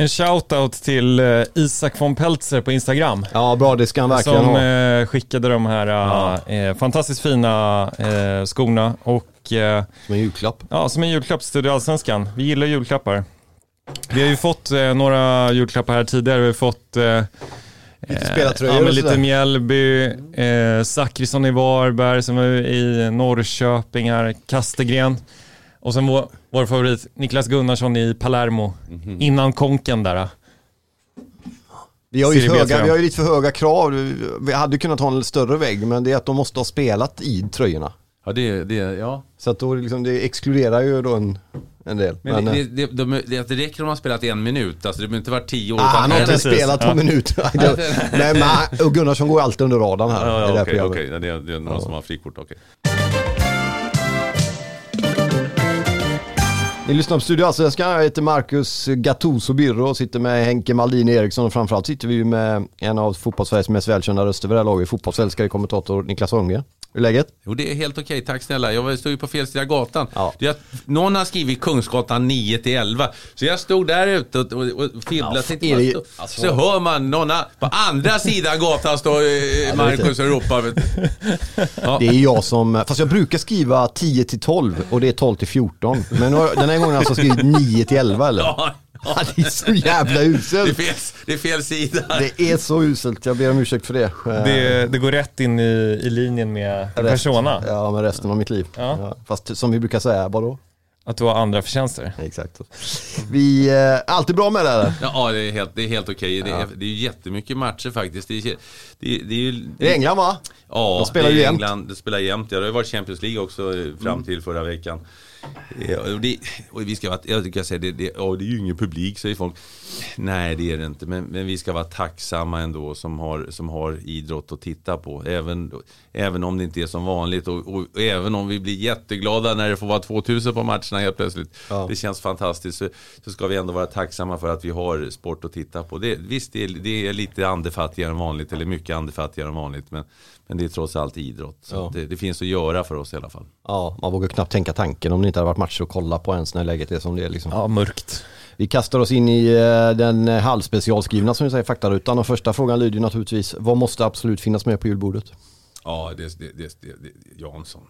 En shoutout till Isak von Peltzer på Instagram. Ja, bra, det ska han verkligen som skickade de här fantastiskt fina skorna. Och, som en julklapp. Ja, som en julklapp, Studio Allsvenskan. Vi gillar julklappar. Vi har ju fått några julklappar här tidigare. Vi har fått lite Mjällby, Zachrisson i Varberg som är i Norrköping här, Kastegren. Och sen vår favorit Niklas Gunnarsson i Palermo. Innan konken där. Vi har ju lite för höga krav. Vi hade kunnat ha en större vägg, men det är att de måste ha spelat i tröjorna. Ja, ja. Så att då liksom, det exkluderar ju då en del. Men det räcker om man spelat 1 minut. Alltså det behöver inte vara 10 år. Han har inte spelat 2 minuter. Men Gunnarsson går alltid under radarn här. Okej. Det är någon som har frikort, okej. Ni lyssnar på Studio Allsvenskan. Jag heter Marcus Gattuso Birro och sitter med Henke Maldini Eriksson. Och framförallt sitter vi med en av fotbollssveriges mest välkända röster vid det här laget, fotbollsälskare, kommentator Niklas Holmgren. Hur är läget? Jo, det är helt okej, tack snälla. Jag stod ju på fel sida gatan. Ja. Någon har skrivit Kungsgatan 9-11. Så jag stod där ute och fibblade. Så hör man någon på andra sidan gatan står Marcus och ropar. Ja. Det är jag som... Fast jag brukar skriva 10-12 och det är 12-14. Men den här gången har jag alltså skrivit 9-11 eller? Ja. Det är så jävla uselt. Det är fel sida. Det är så uselt, jag ber om ursäkt för det. Det går rätt in i linjen med persona. Ja, med resten av mitt liv. Ja. Fast som vi brukar säga, vadå? Att du har andra förtjänster. Exakt. Vi är alltid bra med det här. Ja, det är helt okej. Det är ju jättemycket matcher faktiskt. Det är England, va? Ja, de spelar ju England. Det spelar jämt. Ja, det har varit Champions League också fram till förra veckan. Och vi ska vara, jag kan säga det är ju ingen publik, säger folk. Nej, det är det inte, men vi ska vara tacksamma ändå som har idrott att titta på, även om det inte är som vanligt och även om vi blir jätteglada när det får vara 2000 på matcherna helt plötsligt. Ja. Det känns fantastiskt, så ska vi ändå vara tacksamma för att vi har sport att titta på. Visst, det är lite andefattigare än vanligt, eller mycket andefattigare än vanligt, men det är trots allt idrott. Så det finns att göra för oss i alla fall. Ja, man vågar knappt tänka tanken om det inte hade varit matcher att kolla på ens när läget är som det är. Liksom. Ja, mörkt. Vi kastar oss in i den halvspecialskrivna som vi säger, faktarutan. Och första frågan lyder naturligtvis, vad måste absolut finnas med på julbordet? Ja, det Jansson.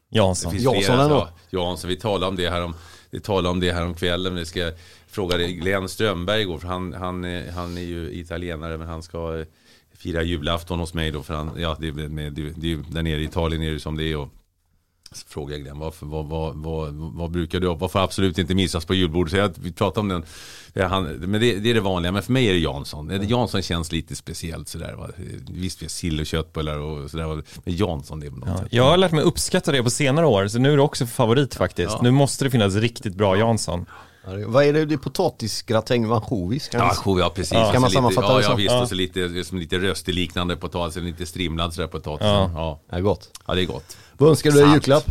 Jansson, vi talade om det här om kvällen. Vi ska fråga Glenn Strömberg igår, för han är ju italienare, men han ska fira julafton hos mig då, för han, ja, det är där nere i Italien är det som det är. Och så frågar jag Glenn, vad brukar du ha? Vad får absolut inte missas på julbordet? Så vi pratar om den. Men det är det vanliga. Men för mig är det Jansson. Jansson känns lite speciellt sådär. Visst, vi har sill och köttbullar och sådär. Men Jansson, det är något sätt. Jag har lärt mig uppskatta det på senare år. Så nu är det också favorit faktiskt. Ja. Nu måste det finnas riktigt bra Jansson. Vad är det? Det är potatisgratäng med ansjovis? Ja, precis. Kan man sammanfatta det så? Ja, visst. Och så lite rösteliknande potatis, lite strimlad sådär potatis. Ja. Det är gott. Ja, det är gott. Vad önskar du i julklapp?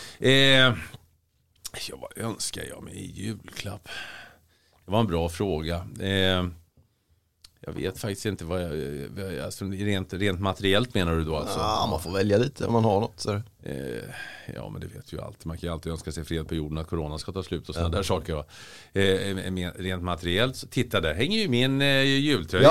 Vad önskar jag mig i julklapp? Det var en bra fråga. Jag vet faktiskt inte vad alltså, rent materiellt menar du då alltså? Ja, man får välja lite om man har något. Så. Ja, men det vet ju alltid. Man kan ju alltid önska sig fred på jorden, att corona ska ta slut och sådana där saker. Rent materiellt, så titta, där hänger ju min jultröja.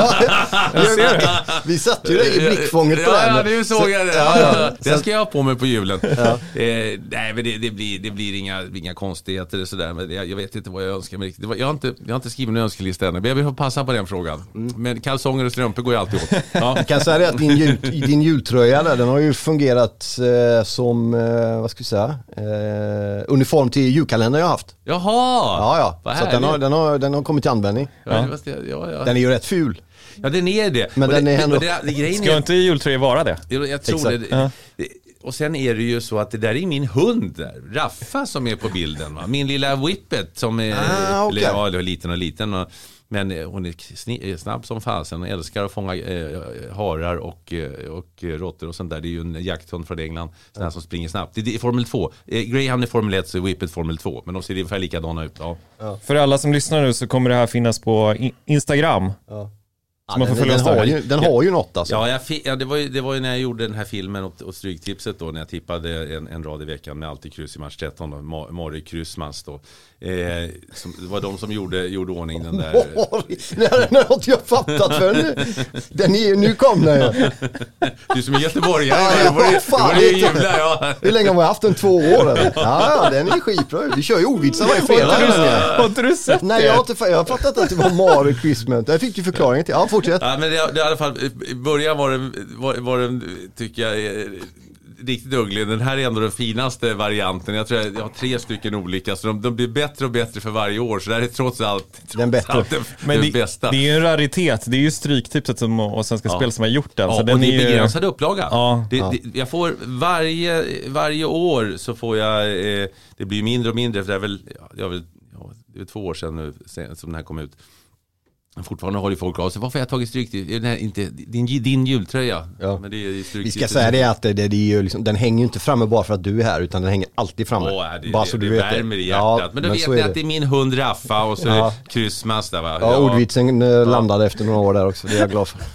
Vi satt ju i blickfånget på den. Ja, det såg jag det. Den ska jag ha på mig på julen. Nej, men det blir inga konstigheter och sådär. Men jag vet inte vad jag önskar mig riktigt. Jag har inte skrivit en önskelista än. Men jag vill passa på den frågan. Men kalsonger och strumpor går ju alltid åt. Ja. Jag kan säga att din jultröja där, den har ju fungerat som vad ska vi säga, uniform till julkalendern jag har haft. Jaha! Ja. Så den har kommit till användning. Ja. Den är ju rätt ful. Ja, den är det. Men den är ändå... Ska inte jultröja vara det? Jag tror det. Och sen är det ju så att det där är min hund där, Raffa, som är på bilden, va? Min lilla Whippet som är liten. Men hon är snabb som fasen och älskar att fånga harar och råttor och sånt där. Det är ju en jakthund från England, sån här som springer snabbt. Det är Formel 2. Greyhound är Formel 1, så Whippet Formel 2. Men de ser ungefär likadana ut. Ja. För alla som lyssnar nu så kommer det här finnas på Instagram. Så man får följa den har ju något alltså. Ja, det var ju när jag gjorde den här filmen och Stryktipset då, när jag tippade en rad i veckan med alltid kryss i match 13 då, Mari Kryssmans då. Det var de som gjorde ordning den där. Den har inte jag fattat för nu. Nu kom den ju. Du som är göteborgare. Hur länge har vi haft den? 2 år eller? Ja, den är skitbra. Vi kör ju ordvitsar varje fredag. Har inte du sett det? Nej, jag har fattat att det var Mari Kryssmans. Jag fick ju förklaringen till. Ja, fortsätt. Ja, men det i alla fall, i början var den tycker jag riktigt uglig. Den här är ändå den finaste varianten. Jag tror jag har 3 stycken olika, så de blir bättre och bättre för varje år. Så det här är trots allt den bättre. Den bästa. Det är ju en raritet. Det är ju Stryktipset och Svenska Spel som har gjort den. Ja, så och den det är ju begränsad upplaga. Ja. Jag får varje år så får jag det blir mindre och mindre, för det är 2 år sedan nu som den här kom ut. Fortfarande håller folk av sig. Varför har jag tagit Stryktipset? Inte din jultröja. Ja. Men det är vi ska säga det att det är ju liksom, den hänger ju inte framme bara för att du är här, utan den hänger alltid framme. Bara så du vet värmer i hjärtat. Ja, men då vet ni att det är min hund Raffa och så är Kryssmas där, va? Ja, ordvitsen landade efter några år där också. Det är jag glad för.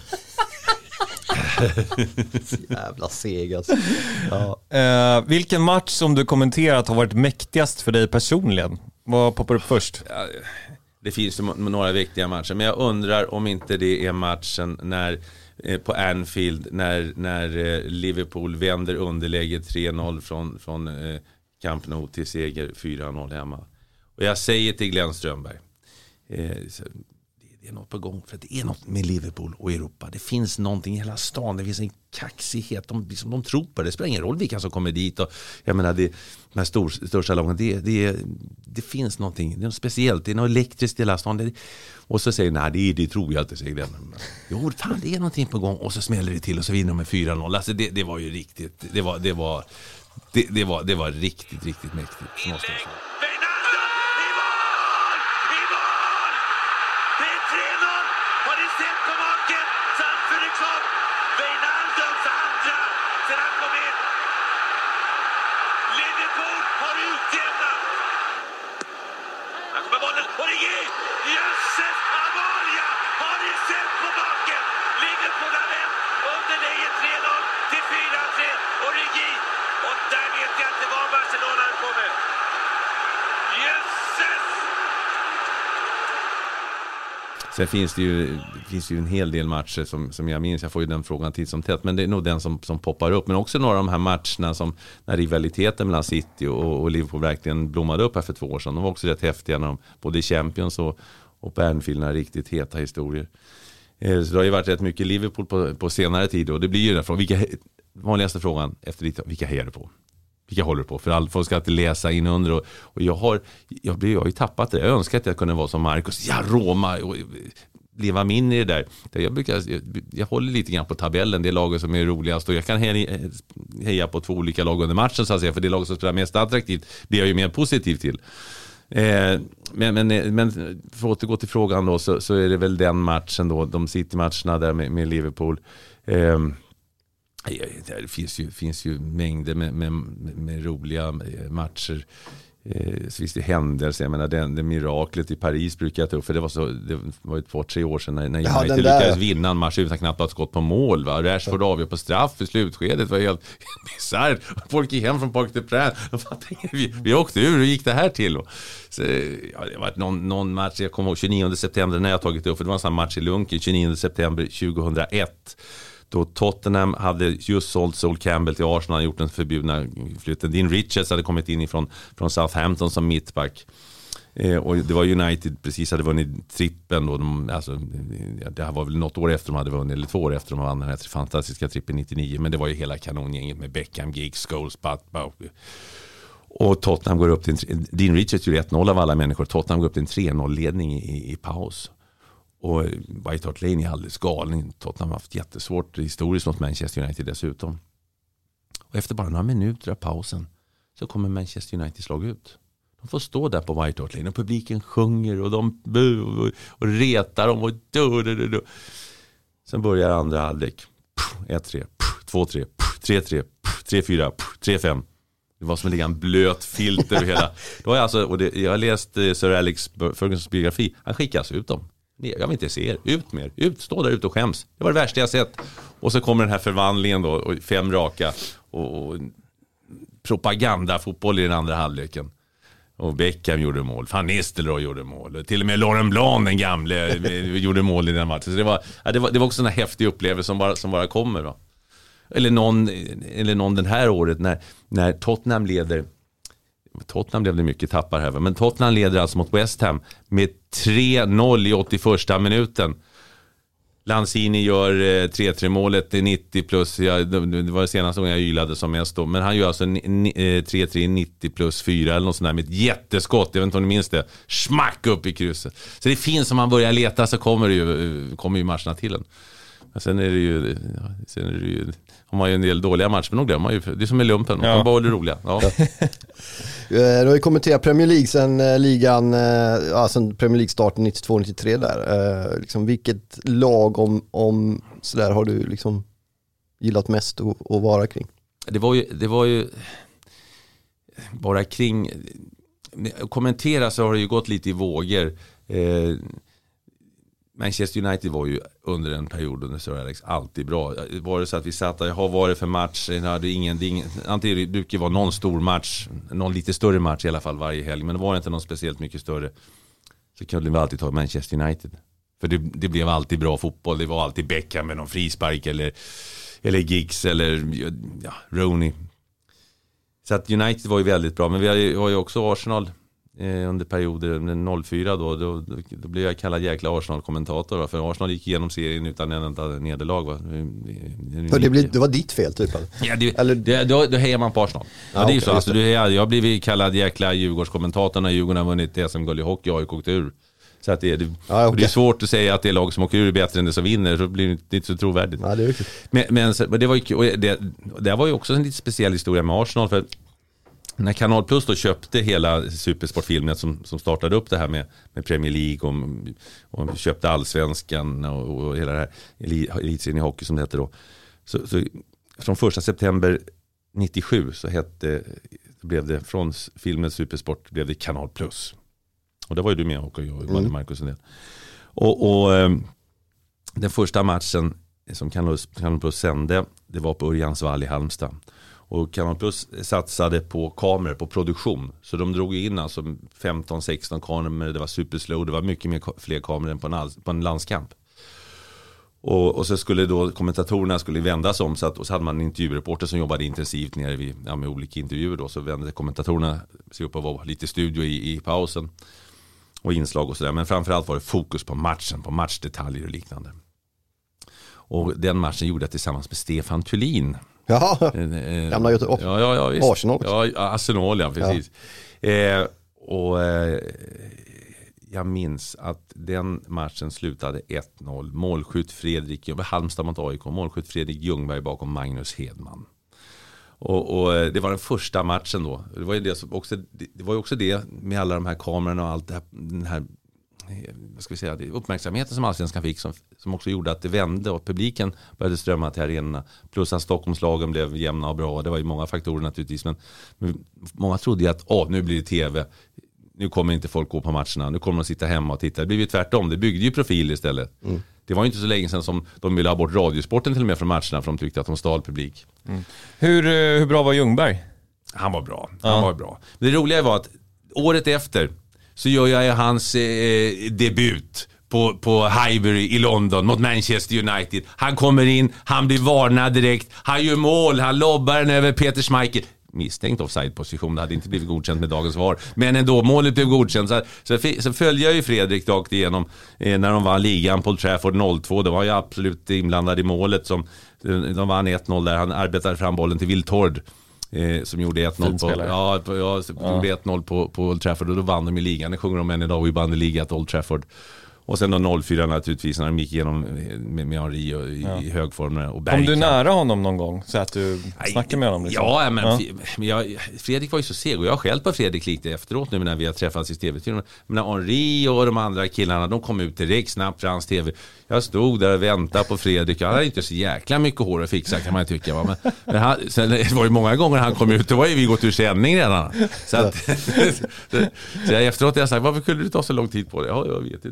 Jävla seg alltså. Ja. Vilken match som du kommenterat har varit mäktigast för dig personligen? Vad poppar upp först? Det finns några viktiga matcher, men jag undrar om inte det är matchen när på Anfield när Liverpool vänder underläge 3-0 från Camp Nou till seger 4-0 hemma. Och jag säger till Glenn Strömberg, det är något på gång, för det är något med Liverpool och Europa. Det finns någonting i hela stan, det finns en kaxighet, de tror på det. Det spelar ingen roll vilka som kommer dit, och jag menar de här storsalongen, det finns någonting, det är något speciellt, det är något elektriskt i hela stan. Och så säger nej, det tror jag inte, säger Glenn. Jo, fan, det är någonting på gång, och så smäller det till och så vinner de med 4-0. Alltså det var ju riktigt, det var riktigt mäktigt, måste jag säga. Sen finns det ju en hel del matcher som jag minns. Jag får ju den frågan titt som tätt, men det är nog den som poppar upp. Men också några av de här matcherna som när rivaliteten mellan City och Liverpool verkligen blommade upp här för 2 år sedan. De var också rätt häftiga när de både Champions och på Anfield, när riktigt heta historier. Så det har ju varit rätt mycket Liverpool på senare tid, och det blir ju den frågan. Vanligaste frågan efter lite, vilka hejar du på? Vilka håller på? För folk ska alltid läsa in under, och jag har ju tappat det. Jag önskar att jag kunde vara som Marcus. Ja, Roma, och leva min i det där. Jag håller lite grann på tabellen, det laget som är roligast, och jag kan heja på 2 olika lag under matchen, så att säga, för det laget som spelar mest attraktivt blir jag ju mer positiv till. Men för att återgå till frågan då, så är det väl den matchen då, de City-matcherna där med Liverpool. Det finns ju mängder med roliga matcher. Så visst det händelser, jag menar det miraklet i Paris brukar jag ta upp, för det var ett par 3 år sedan när United lyckades vinna en match utan knappt ett skott på mål, va? Rashford avgör på straff i slutskedet, var helt bisarrt. Folk gick hem från Parc des Princes, vi åkte ur, hur gick det här till? Så, det har varit någon match, jag kommer ihåg 29 september när jag tagit upp, för det var en sån match i Lunken 29 september 2001. Då Tottenham hade just sålt Sol Campbell till Arsenal, hade gjort den förbjudna flytten. Dean Richards hade kommit in från Southampton som mittback. Och det var United precis hade vunnit trippen då. Det här var väl något år efter de hade vunnit, eller 2 år efter de vann den här fantastiska trippen 99. Men det var ju hela kanongänget med Beckham, Giggs, Scholes, och Tottenham går upp till Dean Richards gjorde 1-0 av alla människor. Tottenham går upp till en 3-0-ledning i paus. Och White Hart Lane är alldeles galen. Tottenham har haft jättesvårt historiskt mot Manchester United dessutom. Och efter bara några minuter av pausen så kommer Manchester Uniteds lag ut. De får stå där på White Hart Lane och publiken sjunger och de och retar dem och du. Sen börjar andra halvlek. 1-3, 2-3, 3-3, 3-4, 3-5. Det var som en liten blöt filt över hela. Då är alltså, och jag har läst Sir Alex Fergusons biografi. Han skickas ut dem. Jag vill inte se er. Ut med er. Stå där ute och skäms. Det var det värsta jag sett. Och så kommer den här förvandlingen då. Och 5 raka. Och propagandafotboll i den andra halvleken. Och Beckham gjorde mål. Van Nistelrooy gjorde mål. Till och med Laurent Blanc, den gamle, gjorde mål i den matchen. Så det var också en häftig upplevelse som bara kommer då. Eller någon den här året när Tottenham leder. Tottenham blev det mycket tappar här. Men Tottenham leder alltså mot West Ham med 3-0 i 81:a minuten. Lanzini gör 3-3 målet i 90 plus. Det var det senaste gången jag ylade som mest då. Men han gör alltså 3-3 90 plus 4 eller något sånt där med ett jätteskott. Jag vet inte om ni minns det. Smack upp i krysset. Så det finns, om man börjar leta så kommer ju matcherna till en. Men sen är det ju har man ju en del dåliga matcher, men de glömmer ju. Det är som med lumpen, de bara är roliga. Ja. Du har ju kommenterat Premier League sen ligan, sen Premier League starten 92-93 där. Liksom, vilket lag om sådär har du liksom gillat mest att vara kring? Det var ju bara kring, kommentera så har det ju gått lite i vågor. Manchester United var ju under en period under Sir Alex alltid bra. Var det så att vi satt där, vad var det för match? Antingen det brukar vara någon stor match, någon lite större match i alla fall varje helg, men det var inte någon speciellt mycket större. Så kunde vi alltid ta Manchester United. För det blev alltid bra fotboll. Det var alltid Beckham med någon frispark eller Giggs eller Rooney. Så att United var ju väldigt bra, men vi har ju också Arsenal under perioder 04 då blev jag kallad jäkla Arsenal-kommentator, för Arsenal gick igenom serien utan en enda nederlag. Det var ditt fel typ? Ja, då hejar man på Arsenal. Ja, det är ju så. Alltså, jag blev kallad jäkla Djurgårdskommentator när Djurgården har vunnit SM-guld i hockey och åkt ur. Så att det är svårt att säga att det lag som åker ur är bättre än det som vinner, så blir det inte så trovärdigt. Ja, det är men det var ju, det var ju också en lite speciell historia med Arsenal, för när Kanal Plus då köpte hela Supersportfilmen som startade upp det här med Premier League och köpte Allsvenskan och hela det här elitserien i hockey som det heter då. Så från 1 september 97 så blev det från filmen Supersport blev det Kanal Plus. Och det var ju du med och jag Marcus en del. Och den första matchen som Kanal Plus sände, det var på Örjansvall i Halmstad. Och Kanal Plus satsade på kameror, på produktion. Så de drog in alltså 15-16 kameror, det var superslow, det var mycket fler kameror än på en landskamp. Och så skulle då kommentatorerna vändas om, och så hade man en intervjureporter som jobbade intensivt nere med olika intervjuer då, så vände kommentatorerna sig upp och var lite studio i pausen och inslag och sådär. Men framförallt var det fokus på matchen, på matchdetaljer och liknande. Och den matchen gjorde jag tillsammans med Stefan Thulin. Jaha, gamla Göteborg. Ja, visst. Arsenal. Ja, Arsenal, ja, precis. Ja. Jag minns att den matchen slutade 1-0. Målskytt Fredrik, Halmstad mot AIK, målskytt Fredrik Ljungberg bakom Magnus Hedman. Och det var den första matchen då. Det var ju också det med alla de här kamerorna och allt det här, den här, vad ska vi säga, uppmärksamheten som Allsvenskan fick som också gjorde att det vände och publiken började strömma till arenorna. Plus att Stockholmslagen blev jämna och bra. Det var ju många faktorer naturligtvis, men många trodde ju att nu blir det tv. Nu kommer inte folk gå på matcherna. Nu kommer de sitta hemma och titta. Det blev ju tvärtom. Det byggde ju profil istället. Mm. Det var ju inte så länge sedan som de ville ha bort radiosporten till och med från matcherna, för de tyckte att de stal publik. Mm. Hur bra var Ljungberg? Han var bra. Han var bra. Det roliga var att året efter så gör jag hans debut på Highbury i London mot Manchester United. Han kommer in, han blir varnad direkt, han gör mål, han lobbar den över Peter Schmeichel. Misstänkt offside-position, det hade inte blivit godkänt med dagens VAR. Men ändå, målet blev godkänt. Så följde jag ju Fredrik rakt igenom när de vann ligan på Old Trafford 0-2. Det var ju absolut inblandad i målet. De vann 1-0 där, han arbetade fram bollen till Will Tord. Som gjorde 1-0 på Old Trafford, och då vann de i ligan. Det sjunger de än idag, vi vann i ligan till Old Trafford. Och sen då 0-4 naturligtvis när de gick igenom med Henri i hög form. Och kom du nära honom någon gång så att du snackade med honom? Liksom? Ja, men Fredrik var ju så seg, och jag har själv på Fredrik lite efteråt nu när vi har träffats i tv-teamen. Men Henri och de andra killarna, de kom ut direkt snabbt för hans tv. Jag stod där och väntade på Fredrik. Han hade inte så jäkla mycket hår att fixa, kan man tycka. Men sen det var ju många gånger han kom ut, då var ju vi gått ur sändning redan. Så jag efteråt har jag sagt, varför kunde du ta så lång tid på det? Ja, jag vet inte.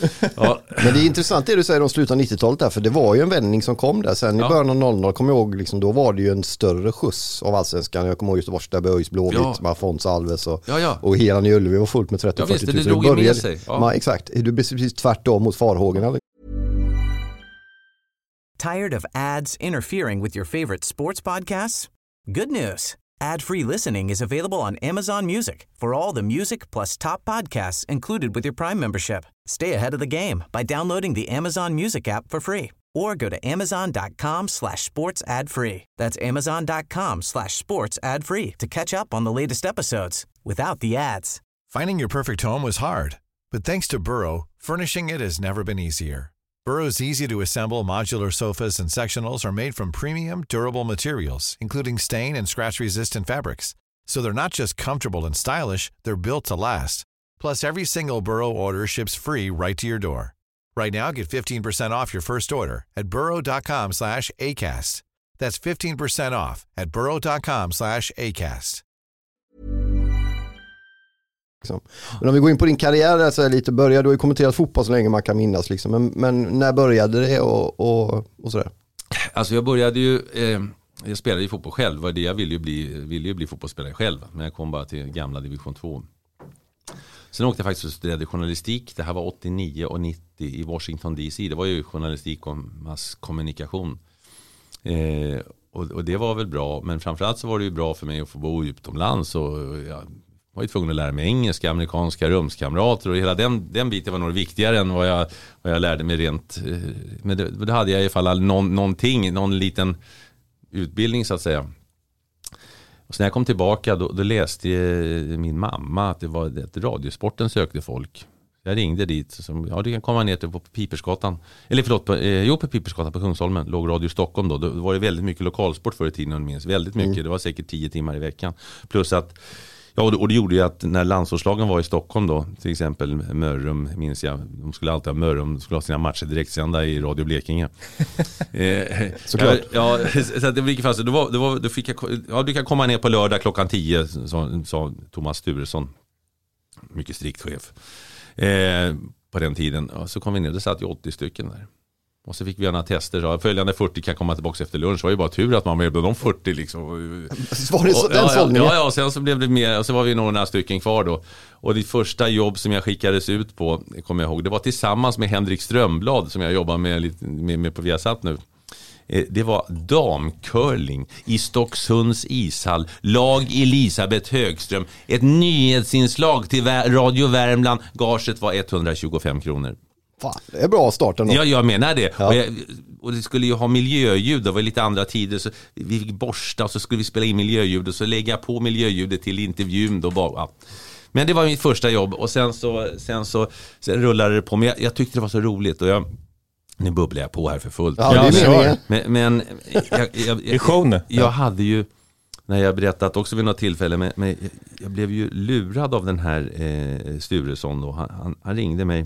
Ja. Men det är intressant det du säger om slutet av 90-talet där, för det var ju en vändning som kom där sen i början av 00, kommer jag ihåg, liksom, då var det ju en större skjuts av allsvenskan. Jag kommer ihåg Göteborgs där ÖIS Blåvitt med Fons Alves och hela Ullevi var fullt med 30-40 000. Det drog ju med sig. Ja. Exakt, är du precis tvärtom mot farhågorna? Tired of ads interfering with your favorite sports podcasts? Good news. Ad-free listening is available on Amazon Music for all the music plus top podcasts included with your Prime membership. Stay ahead of the game by downloading the Amazon Music app for free or go to amazon.com/sports ad free. That's amazon.com/sports ad free to catch up on the latest episodes without the ads. Finding your perfect home was hard, but thanks to Burrow, furnishing it has never been easier. Burrow's easy-to-assemble modular sofas and sectionals are made from premium, durable materials, including stain and scratch-resistant fabrics. So they're not just comfortable and stylish, they're built to last. Plus, every single Burrow order ships free right to your door. Right now, get 15% off your first order at burrow.com/ACAST. That's 15% off at burrow.com/ACAST. Men om vi går in på din karriär där, så är lite började, du har ju kommenterat fotboll så länge man kan minnas liksom. Men när började det och sådär? Alltså jag började ju jag spelade ju fotboll själv, var det jag ville ju bli fotbollsspelare själv, men jag kom bara till gamla division 2. Sen åkte jag faktiskt och studerade journalistik. Det här var 89 och 90 i Washington DC. Det var ju journalistik och masskommunikation. Och det var väl bra, men framförallt så var det ju bra för mig att få bo utomlands, och jag var ju tvungen att lära mig engelska, amerikanska rumskamrater, och hela den biten var nog viktigare än vad jag lärde mig rent. Men det hade jag i alla fall någon liten utbildning så att säga. Och sen när jag kom tillbaka då läste min mamma att det var att Radiosporten sökte folk. Jag ringde dit, du kan komma ner till på Pipersgatan, eller på Pipersgatan på Kungsholmen, låg Radio Stockholm då var det väldigt mycket lokalsport förr i tiden, om jag minns, väldigt mycket, det var säkert 10 timmar i veckan, plus att och det gjorde ju att när landslagslagen var i Stockholm då, till exempel Mörrum, minns jag, de skulle alltid ha Mörrum, de skulle ha sina matcher direktsända i Radio Blekinge. Såklart. Ja, så att det blev fast. Då fick jag, du kan komma ner på lördag klockan 10, sa Thomas Sturesson, mycket strikt chef på den tiden. Och så kom vi ner, det satt ju 80 stycken där. Och så fick vi gärna tester. Så följande 40 kan komma tillbaka efter lunch. Det var ju bara tur att man var med på de 40 liksom. Var det så, den sållningen? Ja, sen så blev det mer. Och så var vi några stycken kvar då. Och det första jobb som jag skickades ut på, kommer jag ihåg, det var tillsammans med Henrik Strömblad som jag jobbar med på Viasat nu. Det var damcurling i Stocksunds ishall. Lag Elisabeth Högström. Ett nyhetsinslag till Radio Värmland. Gaget var 125 kronor. Fan, det är bra starten. Ja, jag menar det. Ja. Och det skulle ju ha miljöljud. Det var lite andra tider. Så vi fick borsta och så skulle vi spela in miljöljud. Och så lägga på miljöljudet till intervjun. Då bara, ja. Men det var mitt första jobb. Och sen rullade det på. Men jag tyckte det var så roligt. Och nu bubblar jag på här för fullt. Ja, det är men jag hade ju, när jag berättat också vid något tillfälle, men jag blev ju lurad av den här Sturesson då. Han ringde mig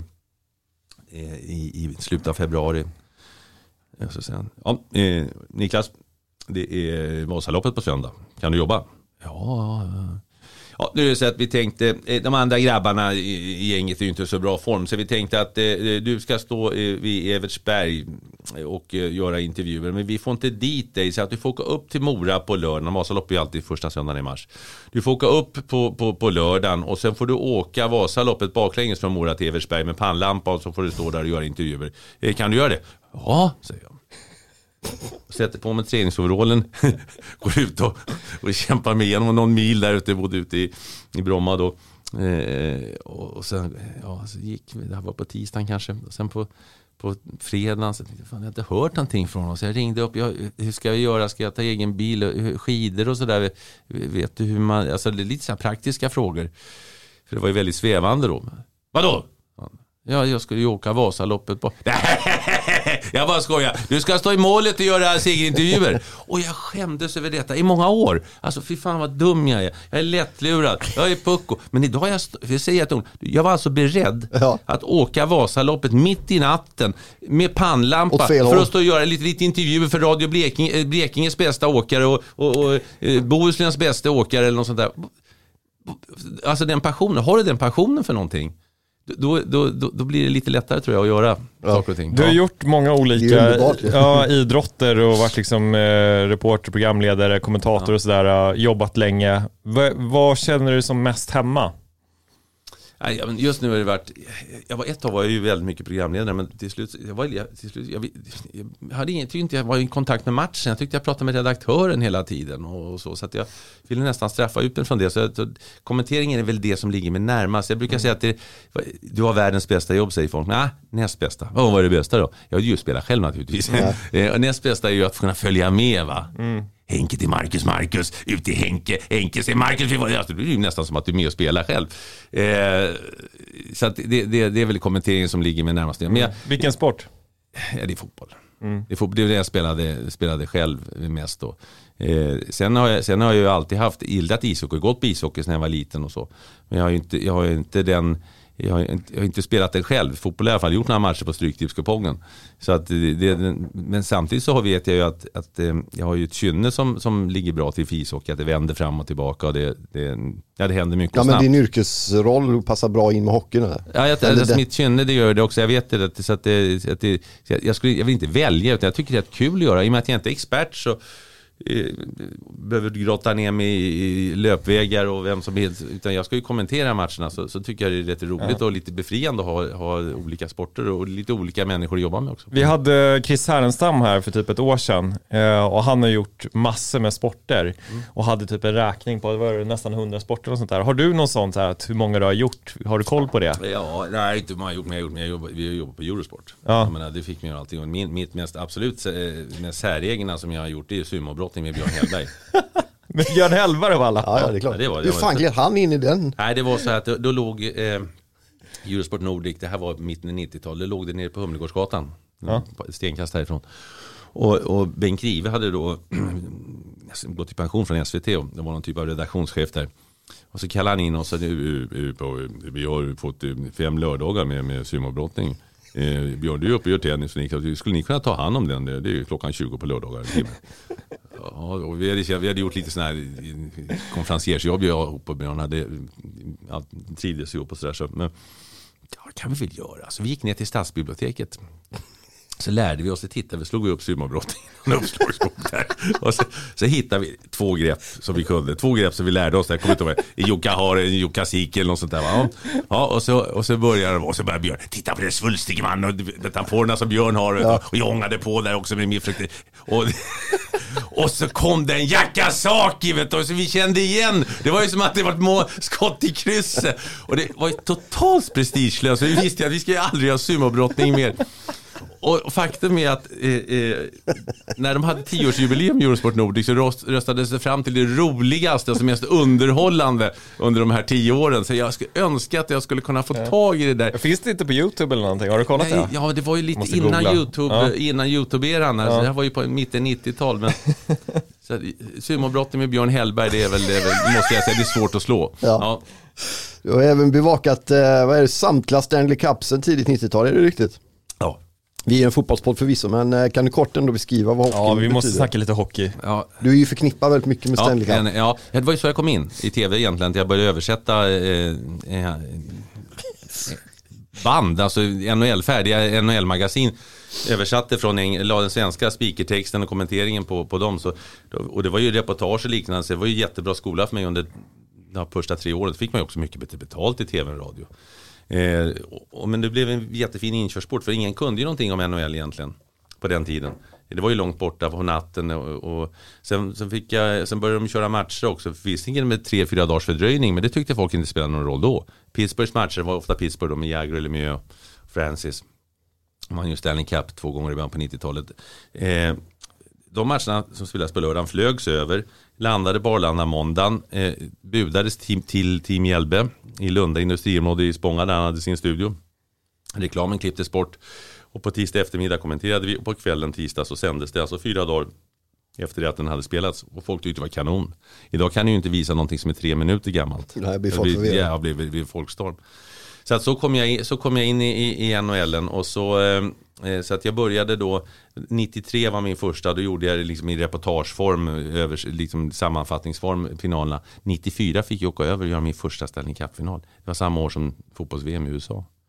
i slutet av februari. Så säger han, Niklas, det är Vasaloppet på söndag. Kan du jobba? Ja, det är så att vi tänkte, de andra grabbarna i gänget är ju inte så bra form, så vi tänkte att du ska stå vid Evertsberg och göra intervjuer, men vi får inte dit dig, så att du får åka upp till Mora på lördagen. Vasaloppet är ju alltid första söndagen i mars. Du får åka upp på lördagen, och sen får du åka Vasaloppet baklänges från Mora till Evertsberg med pannlampa, och så får du stå där och göra intervjuer. Kan du göra det? Ja, säger jag. Sätter på mig träningsoverallen, går ut och kämpar mig igenom någon mil där ute, bodde ute i Bromma då. Och sen, så gick vi, det här var på tisdagen kanske, och sen på fredagen så tänkte jag, jag har inte hört någonting från oss. Jag ringde upp, hur ska jag göra? Ska jag ta egen bil, skidor och sådär? Vet du hur man, alltså det är lite så här praktiska frågor. För det var ju väldigt svävande då. Vadå? Ja, jag skulle ju åka Vasaloppet på... Jag bara skojar. Du ska stå i målet och göra segerintervjuer. Och jag skämdes över detta i många år. Alltså, fy fan vad dum jag är. Jag är lättlurad. Jag är pucko. Men idag jag var alltså beredd att åka Vasaloppet mitt i natten med pannlampa för att stå och göra lite intervjuer för Radio Blekinges bästa åkare och Bohusläns bästa åkare eller något sånt där. Alltså den passionen. Har du den passionen för någonting? Då blir det lite lättare tror jag att göra saker och ting. Du har gjort många olika idrotter och varit liksom reporter, programledare, kommentator och sådär, jobbat länge. Vad känner du som mest hemma? Just nu har det varit, ett tag var jag ju väldigt mycket programledare, men till slut jag var i kontakt med matchen. Jag tyckte jag pratade med redaktören hela tiden och så att jag ville nästan straffa ut den från det. Så kommenteringen är väl det som ligger mig närmast. Jag brukar säga att du har världens bästa jobb, säger folk. Nej, näst bästa. Vad är det bästa då? Jag vill ju spela själv naturligtvis. Näst bästa är ju att kunna följa med, va? Henke till Marcus, ut till Henke till Marcus. Det blir ju nästan som att du är med och spelar själv. Så att det är väl kommenteringen som ligger med närmast. Men vilken sport? Ja, det är fotboll. Det är det jag spelade själv mest då. Sen har jag ju alltid gillat ishockey, gått på ishockey när jag var liten och så. Men jag har inte spelat den själv. Fotboll har i alla fall gjort några matcher på Stryktipskupongen. Så att men samtidigt så vet jag ju att jag har ju ett kynne som ligger bra till ishockey, att det vänder fram och tillbaka och det händer mycket snabbt. Men din yrkesroll passar bra in med hockeyn här. Ja, mitt kynne det gör det också. Jag vet det, så att jag vill inte välja, utan jag tycker det är kul att göra. I och med att jag inte är expert så behöver grotta ner mig i löpvägar och vem som helst, utan jag ska ju kommentera matcherna, så tycker jag det är rätt roligt och lite befriande att ha olika sporter och lite olika människor att jobba med också. Vi hade Chris Härenstam här för typ ett år sedan och han har gjort massor med sporter och hade typ en räkning på nästan 100 sporter och sånt där. Har du någon sånt här, hur många du har gjort? Har du koll på det? Ja, nej, inte många gjort, men vi har jobbat på Eurosport. Jag menar, det fick mig alltid. Och mitt mest absolut med säregna som jag har gjort, det är sumobrottning med Björn Hellberg. Men Björn Hellberg av alla? Ja, det är klart. Hur fan gled han in i den? Nej, det var så att då låg Eurosport Nordic, det här var mitten av 90-talet, det låg det nere på Humlegårdsgatan, stenkast härifrån. Och Ben Krive hade då gått i pension från SVT och det var någon typ av redaktionschef där. Och så kallade han in oss och vi har fått 5 lördagar med sumobrottning. Björn, du är uppe och gör tennis, skulle ni kunna ta hand om den? Det är ju klockan 20 på lördagar. Ja, och vi hade gjort lite sån här konferenciersjobb jag på Björn hade trivdes ihop och sådär, så men kan vi väl göra. Så vi gick ner till stadsbiblioteket. Så lärde vi oss att titta, vi slog upp sumobrottningen och uppslagsbok där. Och så hittade vi 2 grepp som vi kunde. 2 grepp som vi lärde oss där. Kommer inte ihåg, Jukka har en Jukka Sik eller något sånt där. Ja, och så börjar Björn, titta på det svulstige man och metamforerna som Björn har. Och jag ångade på där också med min frukt. Och så kom det en Jakasaki, vet du, och så vi kände igen. Det var ju som att det var ett skott i krysset. Och det var ju totalt prestigelöst. Vi visste att vi ska ju aldrig ha sumobrottning mer. Och faktum är att när de hade 10-årsjubileum i Eurosport Nordic så röstades det fram till det roligaste och mest underhållande under de här 10 åren. Så jag skulle önska att jag skulle kunna få tag i det där. Finns det inte på YouTube eller någonting? Har du kollat det? Ja, det var ju lite innan YouTube-eran här. Så det här var ju på mitten 90-tal. Men sumobrottning med Björn Hellberg, det är väl, måste jag säga, det är svårt att slå. Ja. Du har även bevakat samtliga Stanley Cup sen tidigt 90-tal, är det riktigt? Ja. Vi är en fotbollspodd förvisso, men kan du kort ändå beskriva vad hockey betyder? Ja, vi måste snacka lite hockey. Ja. Du är ju förknippad väldigt mycket med Stanley Cup. Ja, det var ju så jag kom in i tv egentligen. Jag började översätta band, alltså färdiga NHL-magasin. Översatte från den svenska speakertexten och kommenteringen på dem. Och det var ju reportage och liknande, så det var ju jättebra skola för mig under de första 3 åren. Fick man ju också mycket betalt i tv och radio. Men det blev en jättefin inkörsport, för ingen kunde ju någonting om NHL egentligen på den tiden. Det var ju långt borta på natten och sen började de köra matcher också, visserligen med 3-4 dagars fördröjning, men det tyckte folk inte spelade någon roll då. Pittsburghs matcher var ofta Pittsburgh då, med Jagger, Lemieux och Francis. Man ju Stanley Cup 2 gånger i början på 90-talet. De matcherna som spelades på lördagen flögs över, landade på Arlanda måndagen, budades till Team Hjälbe i Lunda industriområde i Spånga där han hade sin studio. Reklamen klipptes bort och på tisdag eftermiddag kommenterade vi, och på kvällen tisdag så sändes det, alltså 4 dagar efter att den hade spelats, och folk tyckte det var kanon. Idag kan ju inte visa någonting som är 3 minuter gammalt. Det blir folk förvirrade. Det blir folkstorm. Så att så kom jag in i NHL:en, och så att jag började då 93 var min första, då gjorde jag det liksom i reportageform över liksom sammanfattningsform finalerna. 94 fick jag åka över och göra min första Stanley Cup-final. Det var samma år som fotbolls-VM i USA.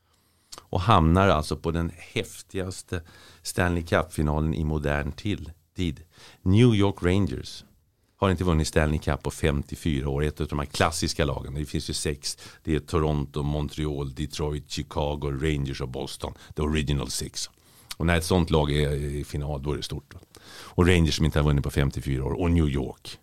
och hamnar alltså på den häftigaste Stanley Cup-finalen i modern tid. New York Rangers har inte vunnit Stanley Cup på 54 år. Ett av de här klassiska lagen. Det finns ju 6. Det är Toronto, Montreal, Detroit, Chicago, Rangers och Boston. The original 6. Och när ett sånt lag är i final, då är det stort. Och Rangers som inte har vunnit på 54 år. Och New York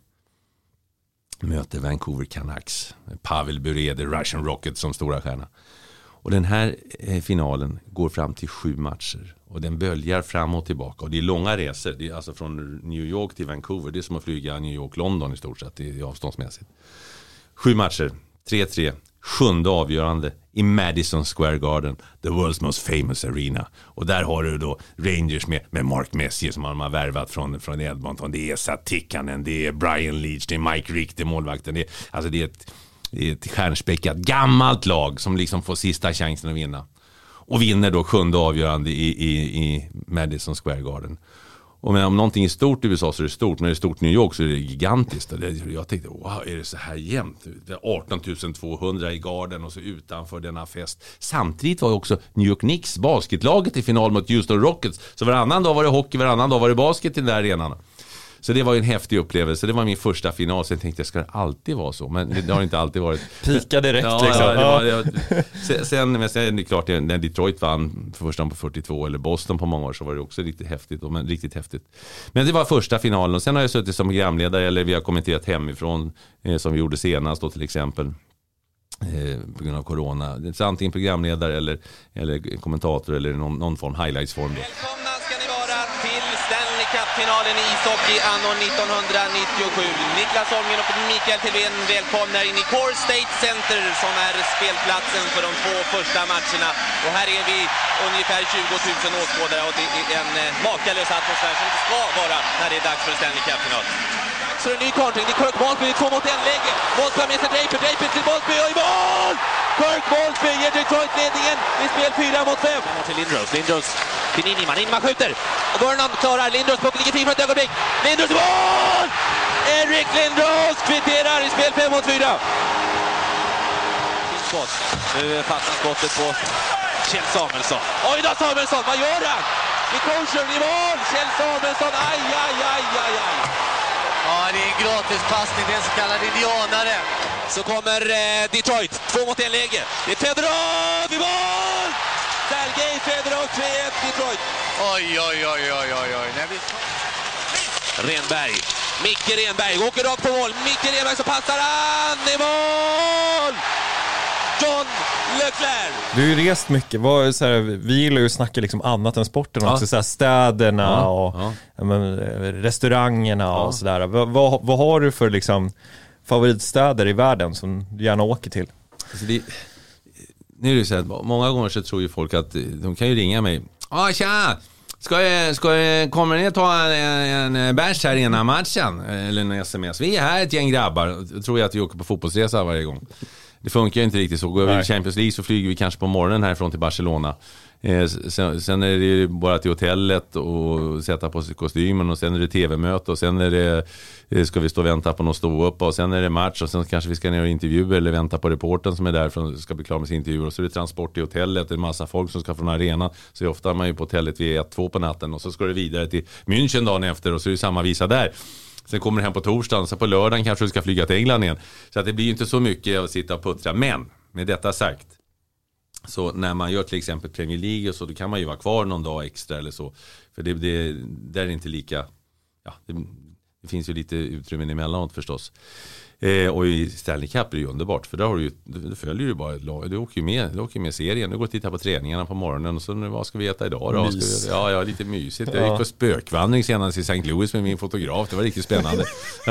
möter Vancouver Canucks. Pavel Bure, The Russian Rocket som stora stjärna. Och den här finalen går fram till 7 matcher. Och den böljar fram och tillbaka. Och det är långa resor. Det är alltså från New York till Vancouver. Det är som att flyga New York-London i stort sett. Det är avståndsmässigt. 7 matcher. 3-3. 7:e avgörande i Madison Square Garden. The world's most famous arena. Och där har du då Rangers med Mark Messier som har värvat från Edmonton. Det är Satikkanen. Det är Brian Leach. Det är Mike Richter, målvakten. Det är ett stjärnspäckat gammalt lag som liksom får sista chansen att vinna. Och vinner då 7:e avgörande i Madison Square Garden. Och men om någonting är stort i USA så är det stort. Men är det stort i New York så är det gigantiskt. Jag tänkte, wow, är det så här jämnt? Det är 18 200 i Garden och så utanför denna fest. Samtidigt var ju också New York Knicks basketlaget i final mot Houston Rockets. Så varannan dag var det hockey, varannan dag var det basket i den där arenan. Så det var ju en häftig upplevelse. Det var min första final. Så jag tänkte, ska det alltid vara så? Men det har inte alltid varit. Pika direkt liksom. Sen det är klart, när Detroit vann för första på 42 eller Boston på många år så var det också riktigt häftigt. Men riktigt häftigt. Men det var första finalen. Och sen har jag suttit som programledare eller vi har kommenterat hemifrån som vi gjorde senast då till exempel. På grund av corona. Det är antingen programledare eller kommentator eller någon form, highlights-form då. Välkomna ska ni vara till Stanley Cup-finalen i ishockey anno 1997. Niklas Holmgren och Mikael Thelvén välkomnar in i Core State Center som är spelplatsen för de 2 första matcherna. Och här är vi ungefär 20 000 åskådare och det är en makalös atmosfär som det ska vara när det är dags för Stanley Cup-final. Så en ny kontring, det är Kirk Maltby i 2-mot-1-läge. Maltby med sig Draper till Maltby och i mål! Kirk Maltby ger Detroit ledningen i spel 4-mot-5. Till Lindros till Ninniman skjuter. Och Vernon klarar, Lindros puck ligger fri för ett ögonblick. Lindros i mål! Eric Lindros kvitterar i spel 5-mot-4. Nu fastnar skottet på Kjell Samuelsson. Oj då Samuelsson, vad gör han? I coachen i mål, Kjell Samuelsson, aj. Ja, det är en gratis passning, det är en så kallad indianare. Så kommer Detroit, 2-mot-1-läge. Det är Fedorov i mål! Sergej Fedorov, 3-1 Detroit. Oj. Renberg, Micke Renberg, åker rakt på mål. Micke Renberg så passar han i mål! John Leclerc. Du har ju rest mycket. Vi gillar ju att snacka liksom annat än sporten också. Så här, städerna och restaurangerna och sådär. Vad har du för liksom favoritstäder i världen som du gärna åker till? Alltså nu är det så här, många gånger så tror ju folk att de kan ju ringa mig. Tja! Kommer ni att ta en bärs här innan matchen? Eller en sms? Vi är här ett gäng grabbar. Tror jag att vi åker på fotbollsresa varje gång. Det funkar ju inte riktigt så. Går vi i Champions League så flyger vi kanske på morgonen härifrån till Barcelona. Sen är det bara till hotellet och sätta på sig kostymen och sen är det tv-möte och sen är det ska vi stå och vänta på någon stå upp och sen är det match och sen kanske vi ska ner och intervjuer eller vänta på reportern som är där för att ska bli klar med sin intervju och så är det transport till hotellet, det är en massa folk som ska från arenan så ofta är man ju på hotellet vid 1-2 på natten och så ska det vidare till München dagen efter och så är det samma visa där. Sen kommer det hem på torsdagen, så på lördagen kanske du ska flyga till England igen. Så att det blir ju inte så mycket att sitta och puttra. Men med detta sagt, så när man gör till exempel Premier League och så, då kan man ju vara kvar någon dag extra eller så. För det där är inte lika, det finns ju lite utrymmen emellanåt förstås. Och i Stanley Cup är det ju underbart. För där har du följer ju bara ett lag. Du åker med serien. Du går och tittar på träningarna på morgonen. Och så vad ska vi äta idag då? Lite mysigt. Jag gick på spökvandring senast i St. Louis med min fotograf. Det var riktigt spännande.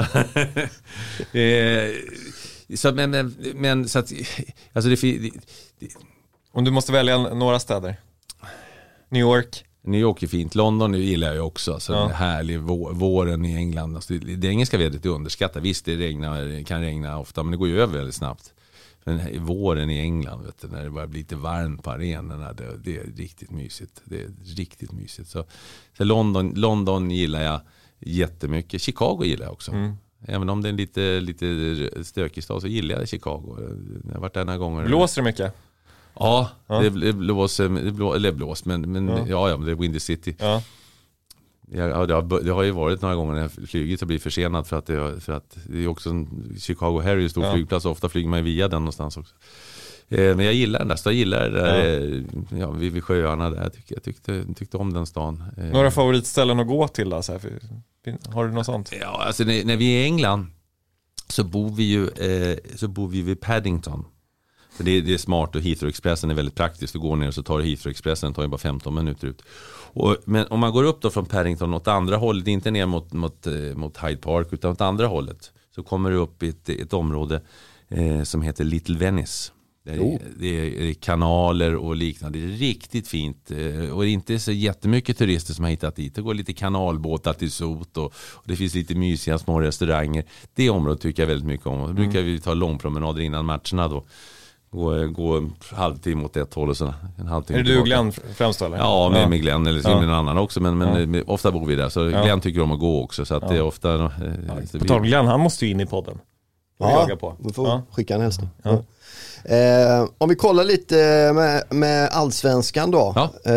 Så att alltså om du måste välja några städer. New York är fint. London gillar jag också. Så den härlig våren i England. Alltså det engelska vädret är underskattat. Visst, det kan regna ofta, men det går ju över väldigt snabbt. Men våren i England, vet du, när det börjar bli lite varmt på arenorna, det är riktigt mysigt. Det är riktigt mysigt. Så London gillar jag jättemycket. Chicago gillar jag också. Även om det är en lite stökig stad så gillar jag Chicago. Jag har varit där några gånger. Blåser det mycket? Ja, det blåser, men det är Windy City. Ja. Ja, det har ju varit några gånger när flyget har blivit försenat för att det är också en Chicago Harry stor flygplats, ofta flyger man via den någonstans också. Men jag gillar den där, jag gillar det där, vid sjöarna där. Jag tyckte om den stan. Några favoritställen att gå till då? Så här, har du något sånt? Ja, alltså när vi är i England så bor vi vid Paddington. För det är smart, och Heathrow-expressen är väldigt praktiskt. Du går ner och så tar du Heathrow-expressen, tar ju bara 15 minuter ut. Men om man går upp då från Paddington åt andra hållet, inte ner mot Hyde Park utan åt andra hållet, så kommer du upp i ett område som heter Little Venice. Det är kanaler och liknande. Det är riktigt fint. Och det är inte så jättemycket turister som har hittat dit. Det går lite kanalbåtar till Sot och det finns lite mysiga små restauranger. Det området tycker jag väldigt mycket om. Då brukar vi ta långpromenader innan matcherna då. Gå en halvtimme åt ett håll och så en halvtimme. Är det du och Glenn främst eller? Ja, med Glenn eller en annan också. Men ofta bor vi där. Så Glenn tycker om att gå också. Så att det är ofta... På tal om Glenn, han måste ju in i podden. Vi får skicka en hälsning. Om vi kollar lite med Allsvenskan då.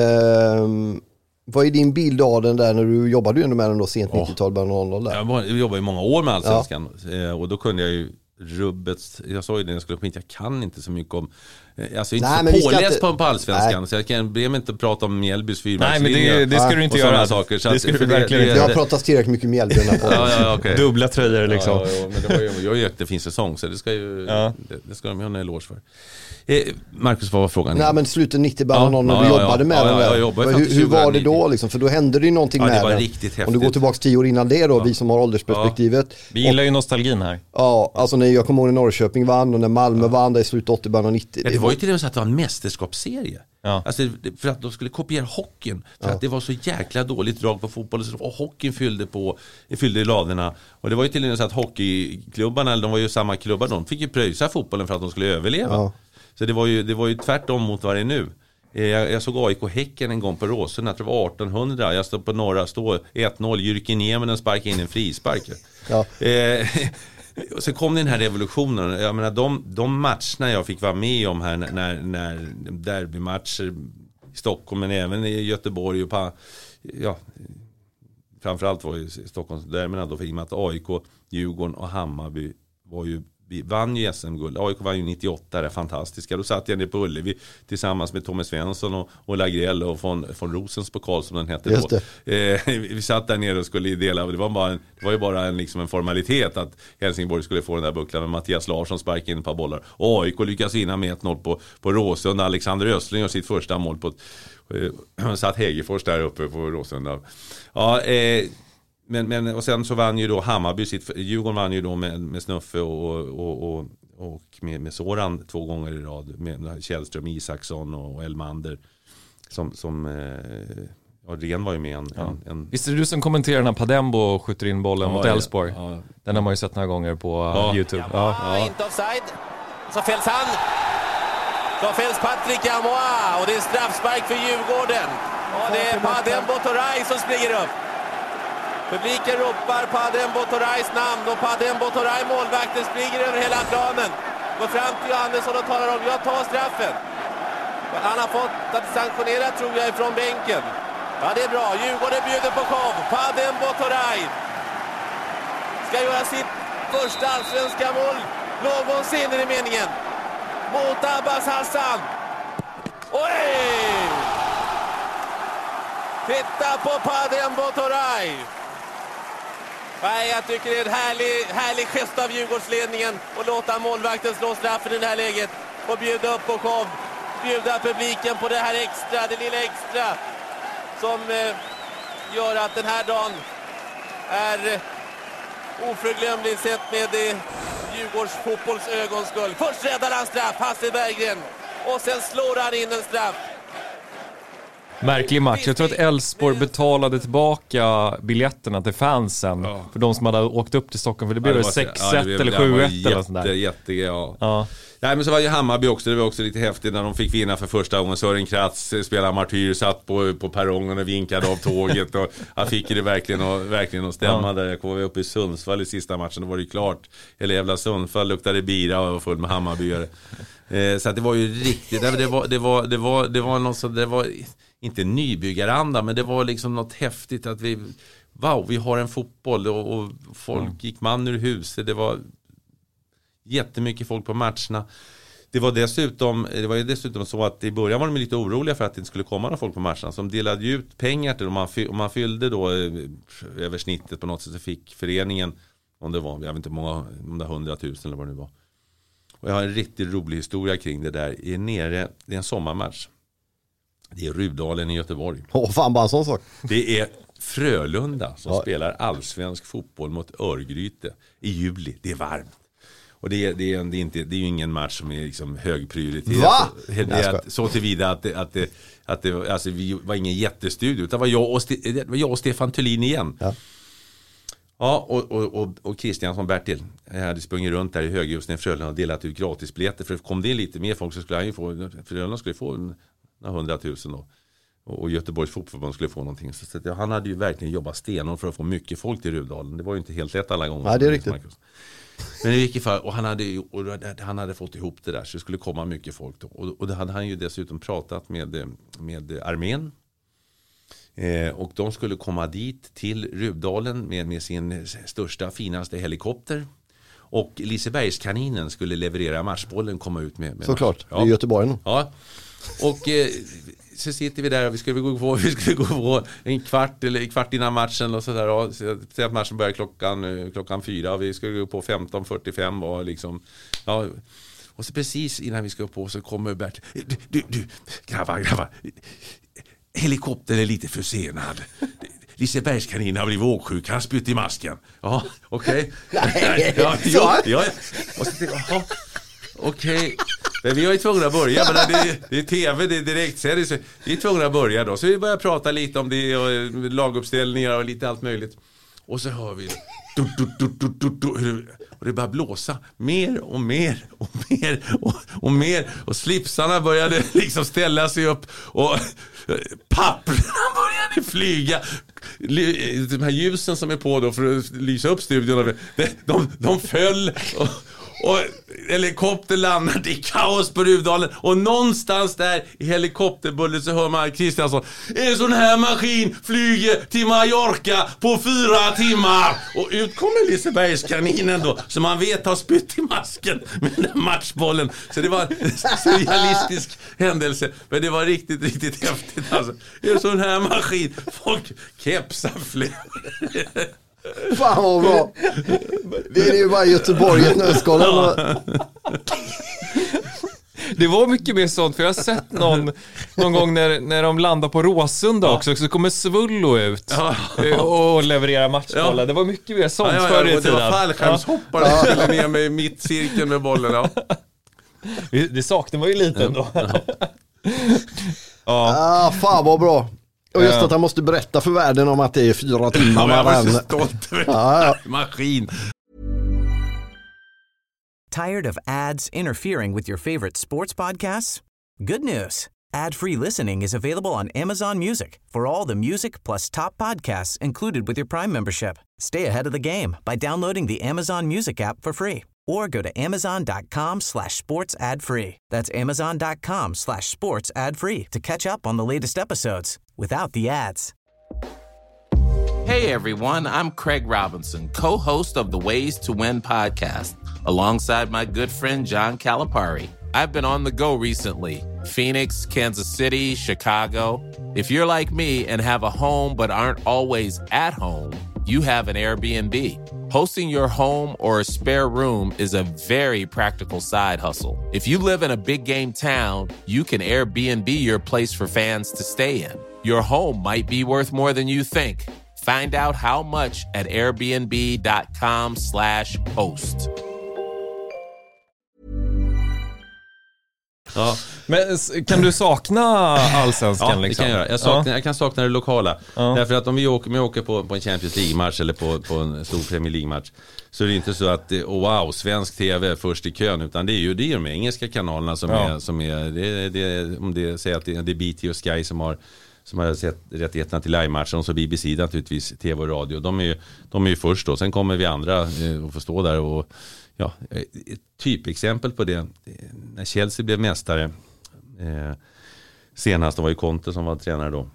Vad är din bild av den där när du jobbade ju med den då sent 90-tal, början 00 där? Jag jobbade i många år med Allsvenskan och då kunde jag ju rubbet, jag sa ju det när jag skulle på jag kan inte så mycket om alltså inte så påläst på Allsvenskan så jag kan be mig inte prata om Mjällbys fyrbackslinje. Nej, men det ska du inte göra. Saker, så det ska du verkligen inte. Jag har pratat tillräckligt mycket Mjällby okay. Dubbla tröjor liksom. Men det var ju, jag har ju jättefin säsong så det ska ju det ska de ha en eloge för. Marcus, vad var frågan? Nej, men slutet 90 bara någon när du jobbade med den där. Hur var det då liksom? För då hände det ju någonting med det var den. Riktigt häftigt. Om du går tillbaka 10 år innan det då, vi som har åldersperspektivet. Vi gillar ju nostalgin här. Ja, alltså när jag kommer ihåg när Norrköping vann och när Malmö vann där i slutet 80 början 90. Det var ju till och med så att det var en mästerskapsserie. Alltså för att de skulle kopiera hockeyn. För att det var så jäkla dåligt drag på fotboll och hockeyn fyllde i ladorna. Och det var ju till och med så att hockeyklubbarna, de var ju samma klubbar, de fick ju pröjsa fotbollen för att de skulle överleva. Så det var ju tvärtom mot vad det är nu. Jag såg AIK Häcken en gång på Råsunda, jag tror det var 1800. Jag stod på norra, 1-0, Jyrki Nieminen sparkade in en frispark. Och så kom den här revolutionen. Jag menar, de matcherna jag fick vara med om här när derbymatcher i Stockholm, men även i Göteborg och framförallt var ju Stockholms derbyna då, för i och med att AIK, Djurgården och Hammarby vann ju SM-guld. AIK vann ju 98, det är fantastiska. Då satt jag ner på Ullevi tillsammans med Tommy Svensson och Lagrell och von Rosens pokal som den hette då. Vi satt där nere och skulle dela, det var ju bara en formalitet att Helsingborg skulle få den där bucklan med Mattias Larsson sparkade in ett par bollar. Och AIK lyckas vinna med 1-0 på Råsunda. Alexander Östling och sitt första mål på satt Hägerfors där uppe på Råsunda. Men och sen så vann ju då Hammarby Djurgården vann ju då med Snuffe och med Soran 2 gånger i rad med Källström, Isaksson och Elmander som Ren var ju med en... Visst är det du som kommenterar när Padembo skjuter in bollen mot Elfsborg? Den har man ju sett några gånger på YouTube. Inte offside. Så fälls han. Så fälls Patrick Amoa och det är straffspark för Djurgården. Och det är Padembo Toray som springer upp. Publiken ropar Padembo Torays namn och Padembo Toray, målvakten, springer över hela planen. Går fram till Johannesson och talar om jag tar straffen. Han har fått att sanktionera tror jag ifrån bänken. Ja, det är bra. Djurgården bjuder på show. Padembo Toray ska göra sitt första allsvenska mål någonsin i meningen. Mot Abbas Hassan. Oj! Titta på Padembo Toray. Nej, jag tycker det är en härlig gest av Djurgårdsledningen att låta målvakten slå straffen i det här läget och bjuda upp på show. Bjuda publiken på det här extra, det lilla extra som gör att den här dagen är oförglömlig sett med Djurgårds fotbollsögons skull. Först räddar han straff, Hasse Berggren, och sen slår han in en straff. Märklig match. Jag tror att Elfsborg betalade tillbaka biljetterna till fansen för de som hade åkt upp till Stockholm. För det blev 6-1 eller 7-1 eller sånt där. Nej, men så var ju Hammarby också. Det var också lite häftigt när de fick vinna för första gången. Sören Kratz spelade martyr, satt på perrongen och vinkade av tåget. Och han fick det verkligen att stämma där. Jag kom upp i Sundsvall i sista matchen. Då var det ju klart. Eller jävla Sundsvall luktade bira och var full med Hammarbyare. Så att det var ju riktigt. Det var något så, det var inte nybyggaranda, men det var liksom något häftigt att vi har en fotboll och folk gick man ur huset. Det var jättemycket folk på matcherna. Det var ju dessutom så att i början var de lite oroliga för att det inte skulle komma några folk på matcherna. Så de delade ju ut pengar till dem. Om man fyllde då över snittet på något sätt, så fick föreningen, om det var, jag vet inte många, om det 100 000 eller vad det var. Och jag har en riktigt rolig historia kring det där. Det är en sommarmatch. Det är Rudalen i Göteborg. Fan, bara en sån sak. Det är Frölunda som spelar allsvensk fotboll mot Örgryte i juli. Det är varmt. Och det är ju ingen match som är liksom högprioriterad. Va? Så tillvida att det alltså vi var ingen jättestudio, utan det var jag och Stefan Thulin igen. Ja, och Kristiansson Bertil hade sprungit runt där i höghusen i Frölunda och delat ut gratisbiljetter. För kom det in lite mer folk så skulle han ju få, Frölunda skulle få 100 000 då. Och Göteborgs fotbollsförbund skulle få någonting. Så han hade ju verkligen jobbat stenhårt för att få mycket folk till Rudalen. Det var ju inte helt lätt alla gånger. Nej, det är riktigt. Men i vilket fall, och han hade fått ihop det där, så det skulle komma mycket folk då. Och det hade han ju dessutom pratat med armén. Och de skulle komma dit till Rudalen med sin största, finaste helikopter. Och Lisebergskaninen skulle leverera matchbollen, komma ut med såklart, det är Göteborg nu. Ja, och så sitter vi där och vi skulle gå på en kvart innan matchen och sådär. Och så att matchen börjar klockan 4 och vi ska gå på 15:45 och liksom, ja. Och så precis innan vi ska gå på så kommer Bert. Du, grabbar. Helikoptern är lite försenad. Lisebergskaninen har blivit åksjuk. Han spytt i masken. Ja, okej. Ja. Och så tänkte jag, okej. Men vi var ju tvungna att börja. Men det är tv, det är direkt. Så vi är tvungna att börja då. Så vi börjar prata lite om det och laguppställningar och lite allt möjligt. Och så hör vi och det började blåsa mer och mer och mer och mer. Och slipsarna började liksom ställa sig upp och papperna började flyga. De här ljusen som är på då för att lysa upp studion, de föll och helikopter landade, det är kaos på Rudalen. Och någonstans där i helikopterbullet så hör man Kristiansson: en sån här maskin flyger till Mallorca på 4 timmar. Och ut kommer Lisebergskaninen då, som man vet har spytt i masken med den där matchbollen. Så det var en surrealistisk händelse. Men det var riktigt, riktigt häftigt alltså. En sån här maskin, folk kepsar fler. Fan vad bra. Det är ju bara Göteborg i ett nötskal. Det var mycket mer sånt, för jag har sett någon gång när de landar på Råsunda också, så kommer Svullo ut och levererar matchbollar. Ja. Det var mycket mer sånt förr i tiden. Det var fallskärmshoppare som skulle ner med mitt cirkeln med bollen. Ja. Det saknar man ju lite ändå. Fan vad bra. Och just att han måste berätta för världen om att det är 4 timmar. Jag var så stolt över maskin. Tired of ads interfering with your favorite sports podcasts? Good news. Ad-free listening is available on Amazon Music for all the music plus top podcasts included with your Prime membership. Stay ahead of the game by downloading the Amazon Music app for free or go to amazon.com/sports ad free. That's amazon.com/sports ad free to catch up on the latest episodes without the ads. Hey everyone, I'm Craig Robinson, co-host of the Ways to Win podcast, alongside my good friend John Calipari. I've been on the go recently. Phoenix, Kansas City, Chicago. If you're like me and have a home but aren't always at home, you have an Airbnb. Hosting your home or a spare room is a very practical side hustle. If you live in a big game town, you can Airbnb your place for fans to stay in. Your home might be worth more than you think. Find out how much at airbnb.com/host. Ja. Men kan du sakna allsvenskan? Ja, liksom? det kan jag göra. Jag kan sakna det lokala. Därför att om jag åker på en Champions League-match eller på en stor Premier League-match, så är det inte så att wow, svensk tv är först i kön, utan det är ju de engelska kanalerna som är om det säger att det är BT och Sky som har sett rättigheterna till live-matchen, och så BBC naturligtvis, tv och radio. De är ju först då. Sen kommer vi andra och får stå där och ett typexempel på det, när Chelsea blev mästare senast, det var ju Conte som var tränare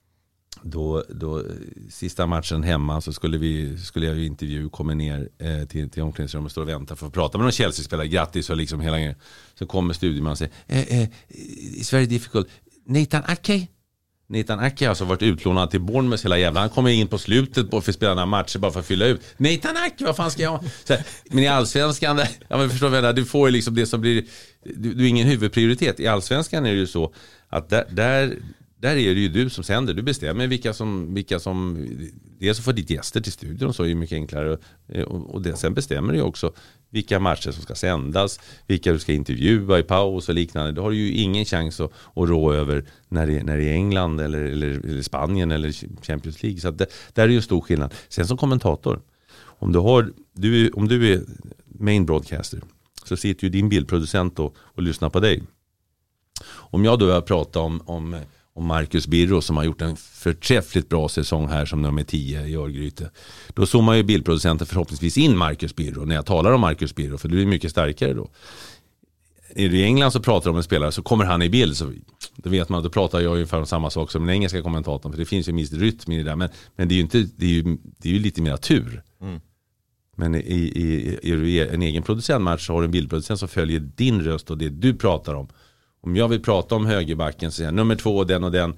då sista matchen hemma, så skulle jag ju intervju, komma ner till omklädningsrummet och stå och vänta för att prata med någon Chelsea-spelare, grattis och liksom hela grejen. Så kommer studieman och säger it's very difficult. Nathan Ake har alltså varit utlånad till Bournemouth hela jävla. Han kommer in på slutet för att spela den här matchen bara för att fylla ut. Nathan Ake, vad fan ska jag ha? Men i allsvenskan, förstår du, du får ju liksom det som blir, du är ingen huvudprioritet. I allsvenskan är det ju så att där är det ju du som sänder. Du bestämmer vilka som dels får ditt gäster till studion, och så är det mycket enklare. Och det, sen bestämmer du också vilka matcher som ska sändas, vilka du ska intervjua i paus och liknande. Då har du ju ingen chans att rå över när det är England eller Spanien eller Champions League. Så att där är ju en stor skillnad. Sen som kommentator, om du är main broadcaster, så sitter ju din bildproducent och lyssnar på dig. Om jag då har pratat om Marcus Birro som har gjort en förträffligt bra säsong här som nummer 10 i Örgryte, då zoomar ju bildproducenten förhoppningsvis in Marcus Birro när jag talar om Marcus Birro, för det blir mycket starkare då. Är du i England så pratar om en spelare, så kommer han i bild, så då vet man att då pratar jag ungefär om samma sak som den engelska kommentatorn, för det finns ju minst rytm i det där, men det är ju inte, det är ju lite mer tur. Men i en egen producentmatch så har du en bildproducent som följer din röst och det du pratar om. Om jag vill prata om högerbacken, så säger jag nummer 2 den och den,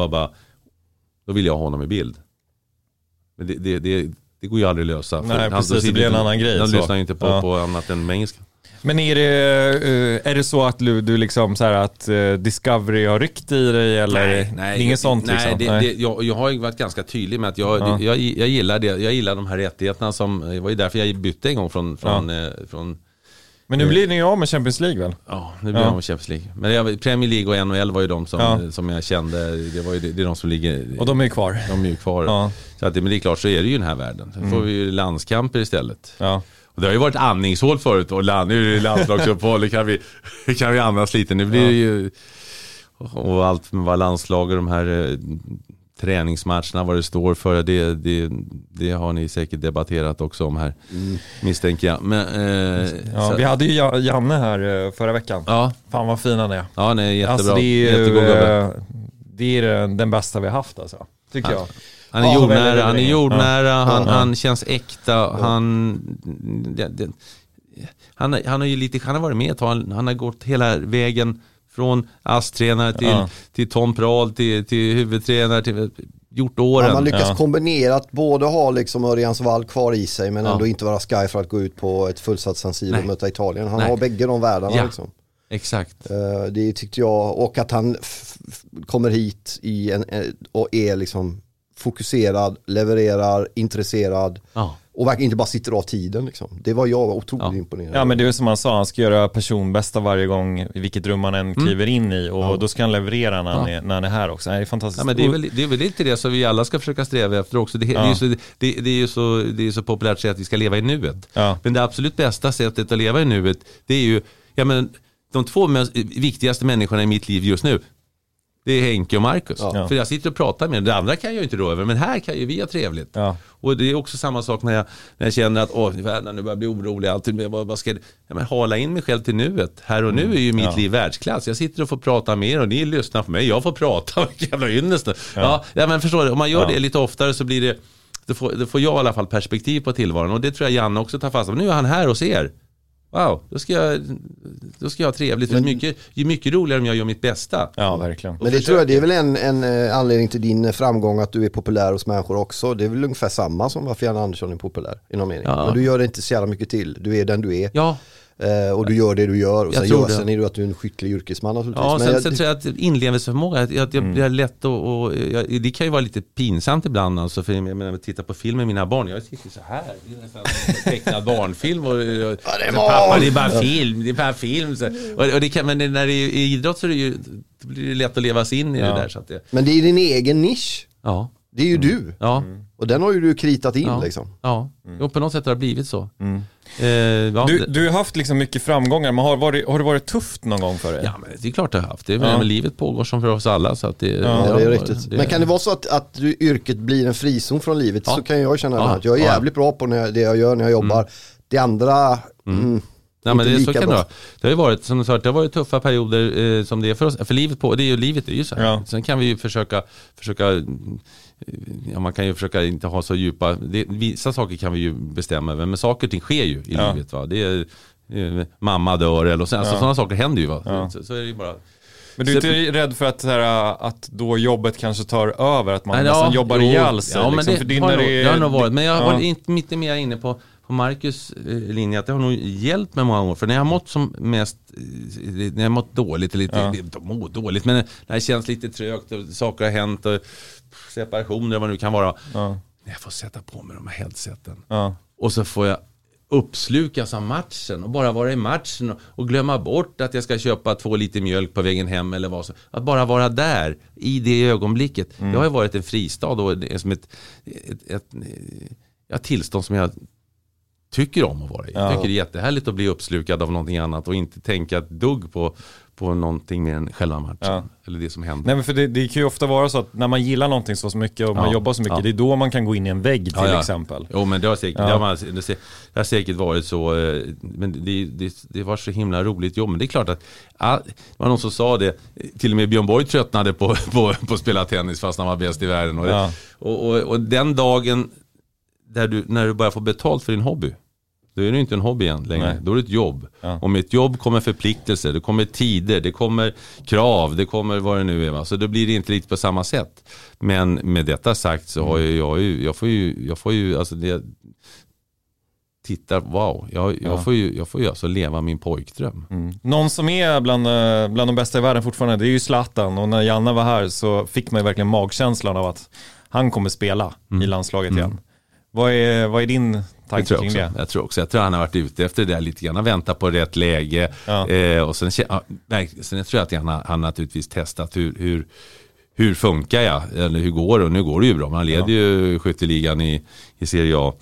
då vill jag ha honom i bild. Men det går ju aldrig att lösa. Nej, precis, det blir en annan grej. Han lyssnar ju inte på annat än engelska. Men är det så att du liksom så här att Discovery har ryckt i dig, eller nej, inget sånt liksom? Jag har ju varit ganska tydlig med att jag gillar det. Jag gillar de här rättigheterna som, det var ju därför jag bytte en gång från men nu blir det ju av med Champions League väl? Ja, nu blir det av med Champions League. Men Premier League och NHL var ju de som jag kände, det är de som ligger. Och de är ju kvar. Ja. Så att, men det är klart, så är det ju den här världen. Så får vi ju landskamper istället. Ja. Och det har ju varit andningshål förut, och nu är det landslagsuppehåll, det kan vi andas lite. Nu blir det ju, och allt med vad landslag och de här träningsmatcherna, vad det står för, det har ni säkert debatterat också om här, misstänker jag. Men, vi hade ju Janne här förra veckan. Ja. Fan vad fin han är. Ja, nej, jättebra. Alltså, det är den bästa vi har haft alltså, tycker jag. Han är jordnära, han känns äkta, han har ju lite, han har varit med, han har gått hela vägen från ASS-tränare till Tom Prahl till huvudtränare, till gjort åren. Man lyckas kombinera att både ha liksom Örjans Wall kvar i sig, men ändå inte vara Sky för att gå ut på ett fullsatt San Siro och möta Italien. Han har bägge de världarna liksom. Exakt. Det tyckte jag, och att han kommer hit och är liksom fokuserad, levererar, intresserad och verkligen inte bara sitter av tiden liksom. Det var jag otroligt imponerad. Ja, men det är som han sa, han ska göra personbästa varje gång i vilket rum man än kliver in i, och då ska han leverera när han är här också. Det är fantastiskt. Ja, men det är väl inte det som vi alla ska försöka sträva efter också. Det är ju så populärt att säga att vi ska leva i nuet. Ja. Men det absolut bästa sättet att leva i nuet, det är ju, de 2 viktigaste människorna i mitt liv just nu, det är Henke och Marcus. Ja. För jag sitter och pratar med dem. Det andra kan jag ju inte rå över, men här kan ju vi ha trevligt. Ja. Och det är också samma sak när jag känner att världen nu börjar bli orolig. Vad ska jag hala in mig själv till nuet. Här och nu är ju mitt liv världsklass. Jag sitter och får prata med er och ni lyssnar på mig. Jag får prata. Jävla ynnest. Ja, men förstår du, om man gör det lite oftare så blir det, då får jag i alla fall perspektiv på tillvaron. Och det tror jag Janne också tar fast på. Nu är han här hos er. Wow, då ska jag ha trevligt. Men det är mycket roligare om jag gör mitt bästa. Ja, verkligen. Men det tror jag, det är väl en anledning till din framgång, att du är populär hos människor också. Det är väl ungefär samma som varför Jan Andersson är populär i någon mening. Ja. Men du gör det inte så jävla mycket till. Du är den du är. Ja. Och du gör det du gör och sen är du att du är en skicklig yrkesman naturligtvis. Ja, sen tror jag att inlevelseförmåga, att jag blir lätt och det kan ju vara lite pinsamt ibland alltså, för jag menar, titta på film med mina barn, jag sitter så här, det är nästan en tecknad barnfilm och pappa, det är bara film så. Och det kan, men när det är idrott så är det ju, då blir det lätt att leva sig in i det där så att det... Men det är din egen nisch. Ja. Det är ju du. Ja. Och den har ju du kritat in liksom. Ja. Och på något sätt har det blivit så. Du har haft liksom mycket framgångar, men har det varit tufft någon gång för dig? Ja, men det är klart det har haft. Men livet pågår som för oss alla. Så att det är riktigt. Men kan det vara så att yrket blir en frizon från livet, så kan jag känna att jag är jävligt bra på det jag gör när jag jobbar. Det andra... Nej, men det, så kan det har ju varit, som du sa, det har varit tuffa perioder som det är för oss. För livet är ju så här. Ja. Sen kan vi ju försöka man kan ju försöka inte ha så djupa, vissa saker kan vi ju bestämma över, men saker och ting sker ju i livet, va. Det är mamma dör eller så, alltså, sådana saker händer ju, va. Så är det ju bara. Men du är inte rädd för att då jobbet kanske tar över, att man nästan jobbar ihjäl sig? Ja, liksom, men det har nog varit, men jag har inte mer inne på Marcus linje, att det har nog hjälpt mig många gånger. För när jag har mått som mest, när jag mått dåligt, men när det känns lite trögt och saker har hänt och separationer, vad det nu kan vara, när jag får sätta på mig de här headseten och så får jag uppslukas av matchen och bara vara i matchen och glömma bort att jag ska köpa 2 liter mjölk på vägen hem eller vad så. Att bara vara där i det ögonblicket. Det har ju varit en fristad och det är som ett tillstånd som jag tycker om att vara i. Jag tycker det är jättehärligt att bli uppslukad av någonting annat och inte tänka ett dugg på någonting mer än själva matchen eller det som händer. Nej, men för det kan ju ofta vara så att när man gillar någonting så mycket och man jobbar så mycket, det är då man kan gå in i en vägg till exempel. Jo, men det har säkert, det har säkert varit så, men det var så himla roligt jobb. Men det är klart att det var någon som sa det, till och med Björn Borg tröttnade på att spela tennis fast han var bäst i världen. Och den dagen när du börjar få betalt för din hobby, då är det inte en hobby igen längre. Nej. Då är det ett jobb. Och med ett jobb kommer förpliktelser, det kommer tider, det kommer krav, det kommer vad det nu är. Va? Så då blir det inte riktigt på samma sätt. Men med detta sagt så har jag får ju alltså det tittar, wow, jag får ju alltså leva min pojkdröm. Någon som är bland de bästa i världen fortfarande, det är ju Zlatan. Och när Janne var här så fick man ju verkligen magkänslan av att han kommer spela i landslaget igen. Vad är din tanke kring det? Jag tror han har varit ute efter det där lite grann, vänta på rätt läge. Och sen jag tror att han naturligtvis testat hur funkar jag, eller hur går det? Och nu går det ju bra, man leder ju skytteligan i Serie A.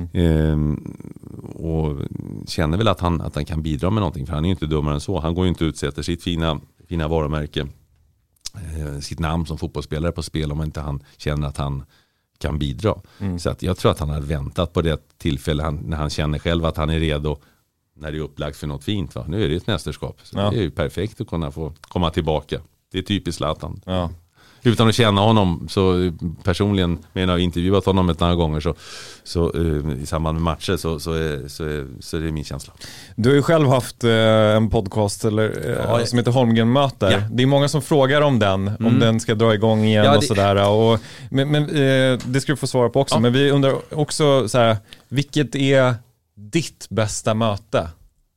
Och känner väl att han kan bidra med någonting, för han är ju inte dummare än så. Han går ju inte ut, sätter sitt fina varumärke, sitt namn som fotbollsspelare på spel om inte han känner att han kan bidra. Så att jag tror att han har väntat på det tillfälle när han känner själv att han är redo, när det är upplagt för något fint. Va? Nu är det ett mästerskap. Så det är ju perfekt att kunna få komma tillbaka. Det är typiskt Zlatan. Utan att känna honom så personligen, men jag har intervjuat honom ett några gånger så i samband med matcher så är det min känsla. Du har ju själv haft en podcast som heter Holmgren möter. Ja. Det är många som frågar om den, om den ska dra igång igen och sådär. Men det ska du få svara på också. Men vi undrar också så här, vilket är ditt bästa möte?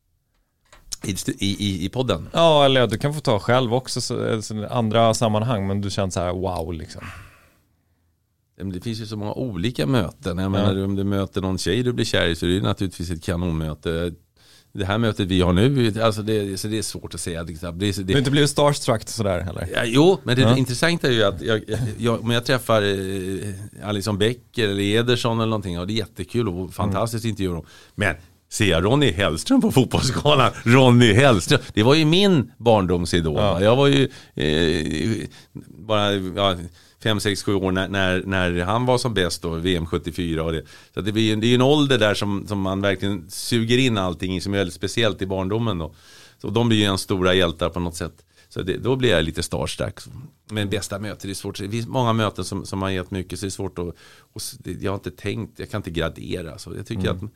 I podden? Ja, eller du kan få ta själv också så andra sammanhang, men du känner så här wow liksom. Det finns ju så många olika möten. Jag menar, om du möter någon tjej du blir kär i så är det naturligtvis ett kanonmöte. Det här mötet vi har nu, alltså det är svårt att säga. Du har inte blivit starstruck sådär heller? Ja, jo, men det intressanta är ju att om jag träffar Alison Becker eller Ederson eller någonting, och det är jättekul och fantastiskt intervju. Men ser jag Ronny Hellström på fotbollsskalan? Ronny Hellström, det var ju min barndomsidol. Jag var ju bara 5-6-7 år när han var som bäst då, VM 74 och det. Så det är ju en ålder där som man verkligen suger in allting i, som är väldigt speciellt i barndomen då. Så de blir ju en stora hjältar på något sätt. Så då blir jag lite starstruck. Men bästa möten är svårt. Det finns många möten som har gett mycket, så det är svårt att, jag har inte tänkt, jag kan inte gradera. Så jag tycker att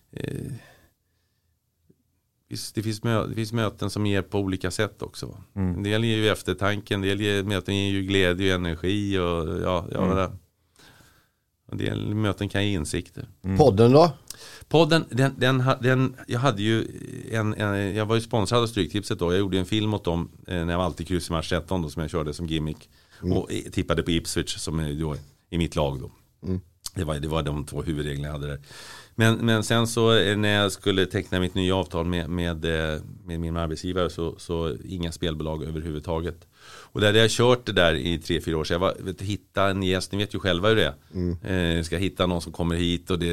det finns möten som ger på olika sätt också. En del ger ju eftertanken, en del möten ger ju glädje och energi och Och det möten kan ge insikter. Podden då? Podden, jag hade ju jag var ju sponsrad av Stryktipset då. Jag gjorde en film åt dem när jag var alltid kryss i match 13 då, som jag körde som gimmick. Och tippade på Ipswich som är då i mitt lag då. Det var de 2 huvudreglerna jag hade där. Men sen så när jag skulle teckna mitt nya avtal med min arbetsgivare så inga spelbolag överhuvudtaget. Och där hade jag kört det där i 3-4 år. Så jag hitta en gäst, ni vet ju själva hur det är. Ska hitta någon som kommer hit och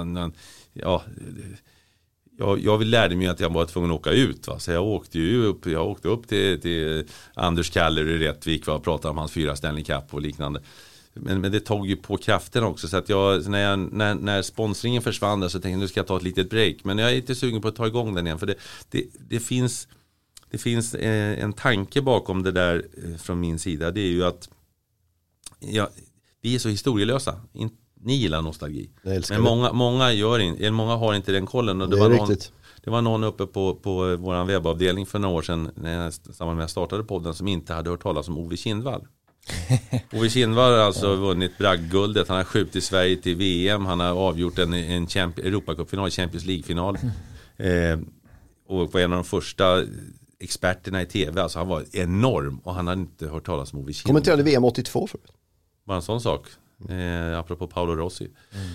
jag lärde mig att jag var tvungen att åka ut. Va? Så jag åkte upp till Anders Kaller i Rättvik och pratade om hans 4 Stanley Cup och liknande. Men det tog ju på kraften också. Så att när sponsringen försvann där så tänkte jag nu ska jag ta ett litet break. Men jag är inte sugen på att ta igång den igen. För det finns en tanke bakom det där från min sida. Det är ju att vi är så historielösa. Ni gillar nostalgi. Men många har inte den kollen. Och det var någon uppe på vår webbavdelning för några år sedan när jag startade podden som inte hade hört talas om Ove Kindvall. Ove Kindvall har alltså vunnit bragdguldet. Han har skjutit Sverige till VM. Han har avgjort en Europacup-final, Champions League-final. Och var en av de första experterna i tv. Alltså han var enorm och han hade inte hört talas om Ove Kindvall. Kommenterade VM 82 förut. Bara en sån sak. Apropå Paolo Rossi.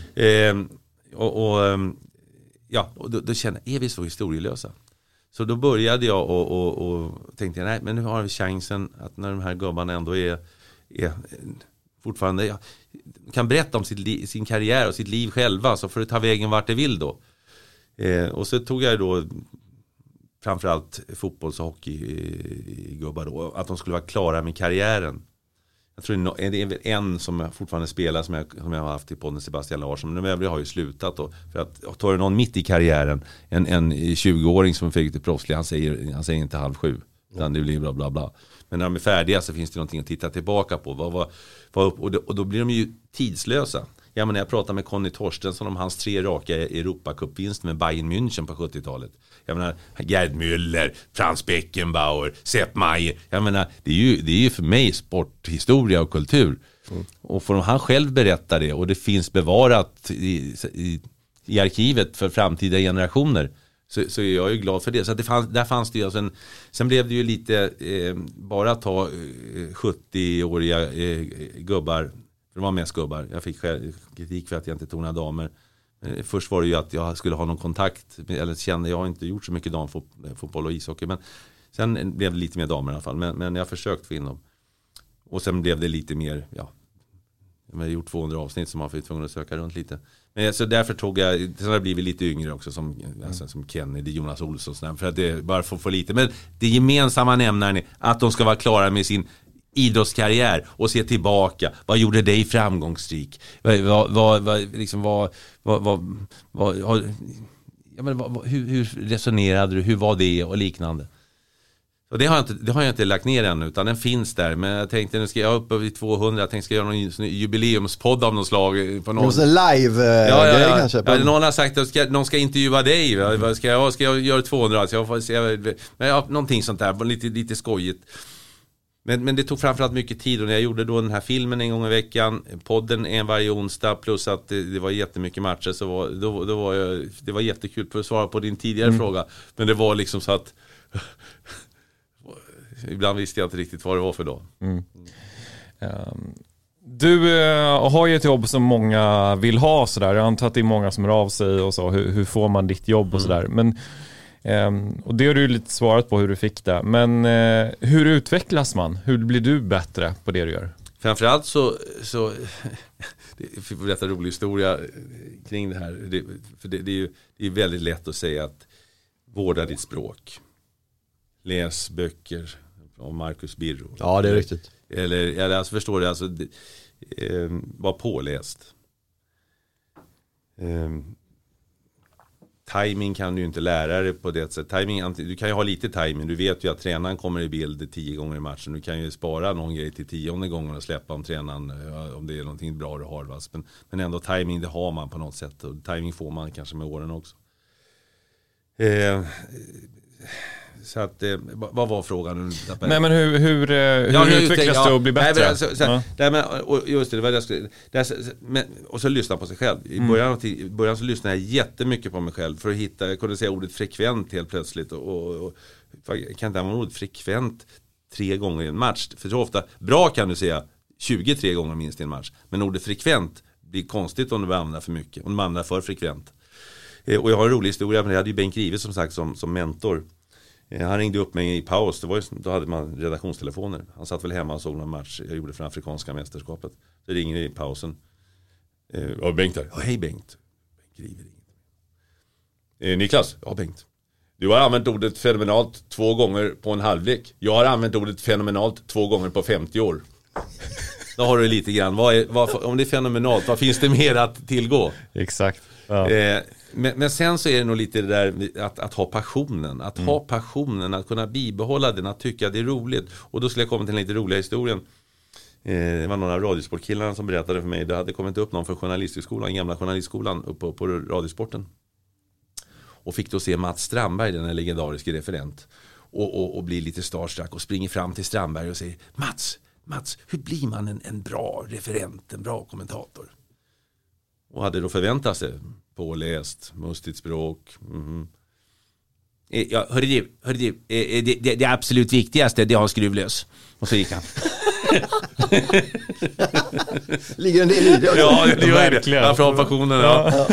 Och då kände jag, är vi så historielösa? Så då började jag och tänkte nej, men nu har vi chansen att när de här gubbarna ändå är fortfarande kan berätta om sin karriär och sitt liv själva, så får det ta vägen vart det vill då. Och så tog jag då framförallt fotbolls- och hockeygubbar då, att de skulle vara klara med karriären. Jag tror det är en som fortfarande spelar som jag har haft i podden, Sebastian Larsson. Men de övriga har ju slutat då. För att tar det någon mitt i karriären, en 20-åring som fick till proffslig, han säger inte 6:30. Utan det blir bla bla bla. Men när de är färdiga så finns det någonting att titta tillbaka på. Och då blir de ju tidslösa. När jag pratar med Conny Torstensson om hans 3 raka Europacup-vinster med Bayern München på 70-talet. Jag menar, Gerd Müller, Franz Beckenbauer, Sepp Maier. Jag menar, det är ju för mig sporthistoria och kultur. Och får han själv berätta det och det finns bevarat i arkivet för framtida generationer, så är jag ju glad för det. Så att där fanns det ju alltså sen blev det ju lite bara ta 70-åriga gubbar. Det var mest gubbar. Jag fick kritik för att jag inte tog några damer. Först var det ju att jag skulle ha någon kontakt. Eller kände, jag har inte gjort så mycket damfotboll och ishockey. Men sen blev det lite mer damer i alla fall. Men jag har försökt få in dem. Och sen blev det lite mer, jag har gjort 200 avsnitt som man får tvungen att söka runt lite. Men så därför tog jag, sen har det blivit lite yngre också som Kennedy, Jonas Olsson. För att det bara får lite. Men det gemensamma nämnaren är att de ska vara klara med sin idrottskarriär och se tillbaka. Vad gjorde dig framgångsrik? Hur resonerade du? Hur var det? Och liknande. Och det har jag inte lagt ner än, utan den finns där. Men jag tänkte, nu ska jag upp över 200. Jag tänkte, ska jag göra någon jubileumspodd av något slag. På någon live-grej kanske. Ja, någon har sagt att någon ska intervjua dig. Ska jag göra 200? Så jag får se, någonting sånt där. Lite skojigt. Men det tog framförallt mycket tid, och när jag gjorde då den här filmen en gång i veckan, podden en varje onsdag, plus att det var jättemycket matcher, så det var jättekul för att svara på din tidigare fråga. Men det var liksom så att ibland visste jag inte riktigt vad det var för dag. Du har ju ett jobb som många vill ha sådär. Jag antar att det är många som hör av sig och så. Hur får man ditt jobb och sådär. Men och det har du ju lite svarat på hur du fick det. Men hur utvecklas man? Hur blir du bättre på det du gör? Framförallt så jag får berätta en rolig historia kring det här. För det är väldigt lätt att säga att vårda ditt språk. Läs böcker om Marcus Birro. Ja, det är riktigt. Eller alltså, förstår du, alltså, var påläst. Timing kan du ju inte lära dig på det sättet. Du kan ju ha lite timing. Du vet ju att tränaren kommer i bild 10 gånger i matchen. Du kan ju spara någon grej till 10:e gången och släppa om tränaren, om det är någonting bra du har. Men ändå timing, det har man på något sätt. Och timing får man kanske med åren också. Så att, vad var frågan? Nej, men hur utvecklas det och blir bättre? Just det, och så lyssna på sig själv. I början så lyssnade jag jättemycket på mig själv för att hitta, jag kunde säga ordet frekvent helt plötsligt och jag kan inte använda ordet frekvent 3 gånger i en match. För så ofta, bra kan du säga 23 gånger minst i en match, men ordet frekvent blir konstigt om du använder för mycket, om du använder för frekvent. Och jag har en rolig historia, men jag hade ju Bengt Grive som sagt som mentor. Han ringde upp mig i paus, då hade man redaktionstelefoner. Han satt väl hemma och såg någon match jag gjorde för afrikanska mästerskapet. Så ringer i pausen. Ja, Bengt där. Ja, hej Bengt. Bengt Grive ringer. Niklas? Ja, Bengt. Du har använt ordet fenomenalt 2 gånger på en halvlek. Jag har använt ordet fenomenalt 2 gånger på 50 år. Då har du lite grann. Om det är fenomenalt, vad finns det mer att tillgå? Exakt. Ja. Men sen så är det nog lite det där att ha passionen. Att ha passionen, att kunna bibehålla den, att tycka det är roligt. Och då skulle jag komma till den lite roliga historien. Det var några av radiosportkillarna som berättade för mig. Det hade kommit upp någon från journalistskolan, gamla journalistskolan uppe på radiosporten. Och fick då se Mats Strandberg, den legendariska referent. Och bli lite starstruck och springer fram till Strandberg och säger Mats, hur blir man en bra referent, en bra kommentator? Och hade då förväntat sig påläst, mustigt språk. Ja, hörde du, det absolut viktigaste, det har skruvlös. Och så gick han. Ligger en del i det också? Ja, det gör det. Ja, från passionen, ja.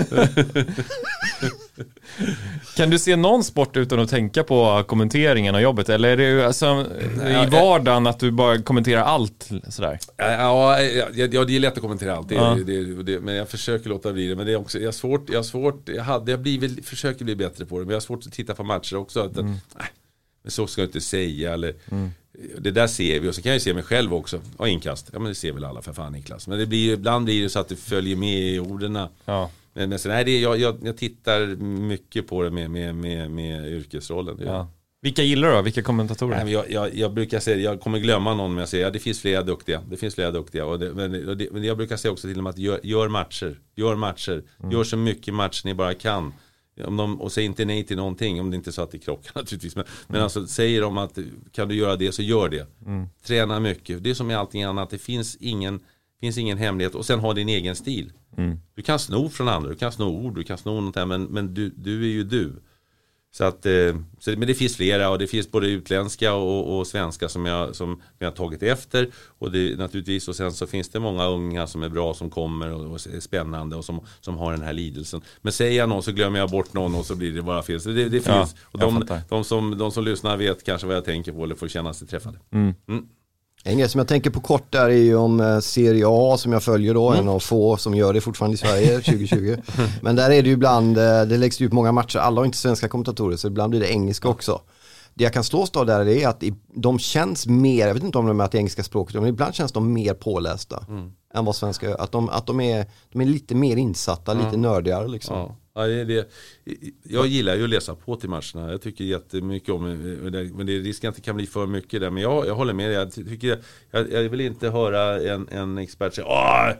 Kan du se någon sport utan att tänka på kommenteringen och jobbet? Eller är det alltså, i vardagen att du bara kommenterar allt sådär? Ja, det är lätt att kommentera allt. Men jag försöker låta bli det. Men det är också, jag har svårt. Försöker bli bättre på det. Men jag har svårt att titta på matcher också. Men så ska jag inte säga. Eller, det där ser vi. Och så kan jag se mig själv också. Ja, inkast. Ja, men det ser väl alla för fan, Niklas. Men ibland blir det så att det följer med i orden. Ja. Men sen, jag tittar mycket på det med yrkesrollen. Ja. Vilka gillar du då? Vilka kommentatorer? Nej, jag brukar säga, jag kommer glömma någon, men jag säger det finns flera duktiga. Men jag brukar säga också till dem att gör matcher. Gör så mycket matcher ni bara kan. Och säg inte nej till någonting om det inte är så att det krockar naturligtvis. Men alltså säger de att kan du göra det så gör det. Träna mycket. Det är som med allting annat. Det finns ingen hemlighet. Och sen ha din egen stil. Du kan sno från andra, du kan sno ord, du kan sno något här, men du är ju du. Så men det finns flera, och det finns både utländska och svenska som jag har tagit efter, och det naturligtvis, och sen så finns det många unga som är bra, som kommer och är spännande och som har den här lidelsen. Men säger jag någon så glömmer jag bort någon och så blir det bara fel. Så det finns, och de som lyssnar vet kanske vad jag tänker på eller får känna sig träffade. En grej som jag tänker på kort där är ju om Serie A som jag följer då, en av få som gör det fortfarande i Sverige 2020. Men där är det ju ibland, det läggs ut många matcher, alla har inte svenska kommentatorer, så ibland blir det engelska också. Det jag kan slås då där är att de känns mer, jag vet inte om de är att engelska språket, men ibland känns de mer pålästa än vad svenska gör. Att de är lite mer insatta, lite nördigare liksom. Ja, jag gillar ju att läsa på till matcherna. Jag tycker jättemycket om det, men det är risken att det kan bli för mycket där. Men jag håller med dig. Jag vill inte höra en expert säga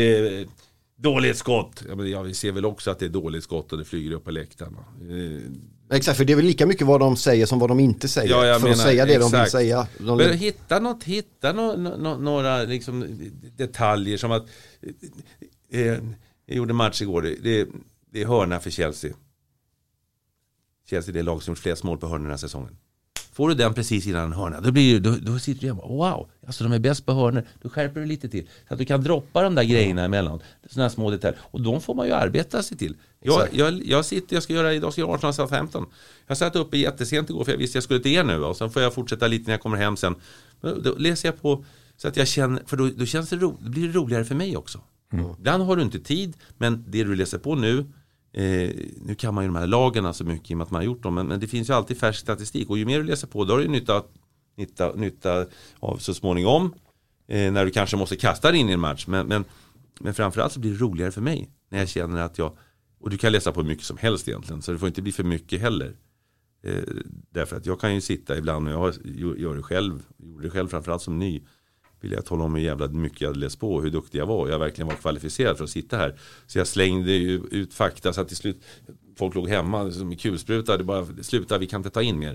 dåligt skott. Jag ser väl också att det är dåligt skott och det flyger upp på läktarna. Exakt, för det är väl lika mycket vad de säger som vad de inte säger. För att säga det de vill säga. Men hitta några liksom detaljer som att jag gjorde match igår. Det är hörna för Chelsea. Chelsea är det lag som gjort flest mål på hörnorna den här säsongen. Får du den precis innan en hörna, då sitter du och bara, wow, alltså de är bäst på hörnor. Då skärper du lite till. Så att du kan droppa de där grejerna emellan. Sådana här små detaljer. Och de får man ju arbeta sig till. Jag ska göra 18:15. Jag satt uppe jättesent igår för jag visste jag skulle till er nu. Och sen får jag fortsätta lite när jag kommer hem sen. Då läser jag på så att jag känner, för då känns det blir det roligare för mig också. Ibland har du inte tid, men det du läser på nu kan man ju de här lagarna så mycket i och med att man har gjort dem, men det finns ju alltid färsk statistik, och ju mer du läser på, då har du nytta av så småningom när du kanske måste kasta in i en match, men framförallt så blir det roligare för mig när jag känner att och du kan läsa på mycket som helst egentligen, så det får inte bli för mycket heller, därför att jag kan ju sitta ibland, och jag gjorde det själv framförallt som ny, vill jag tala om hur jävla mycket jag hade läst på och hur duktig jag var. Jag verkligen var kvalificerad för att sitta här. Så jag slängde ut fakta så att till slut folk låg hemma som kulspruta. Det bara sluta, vi kan inte ta in mer.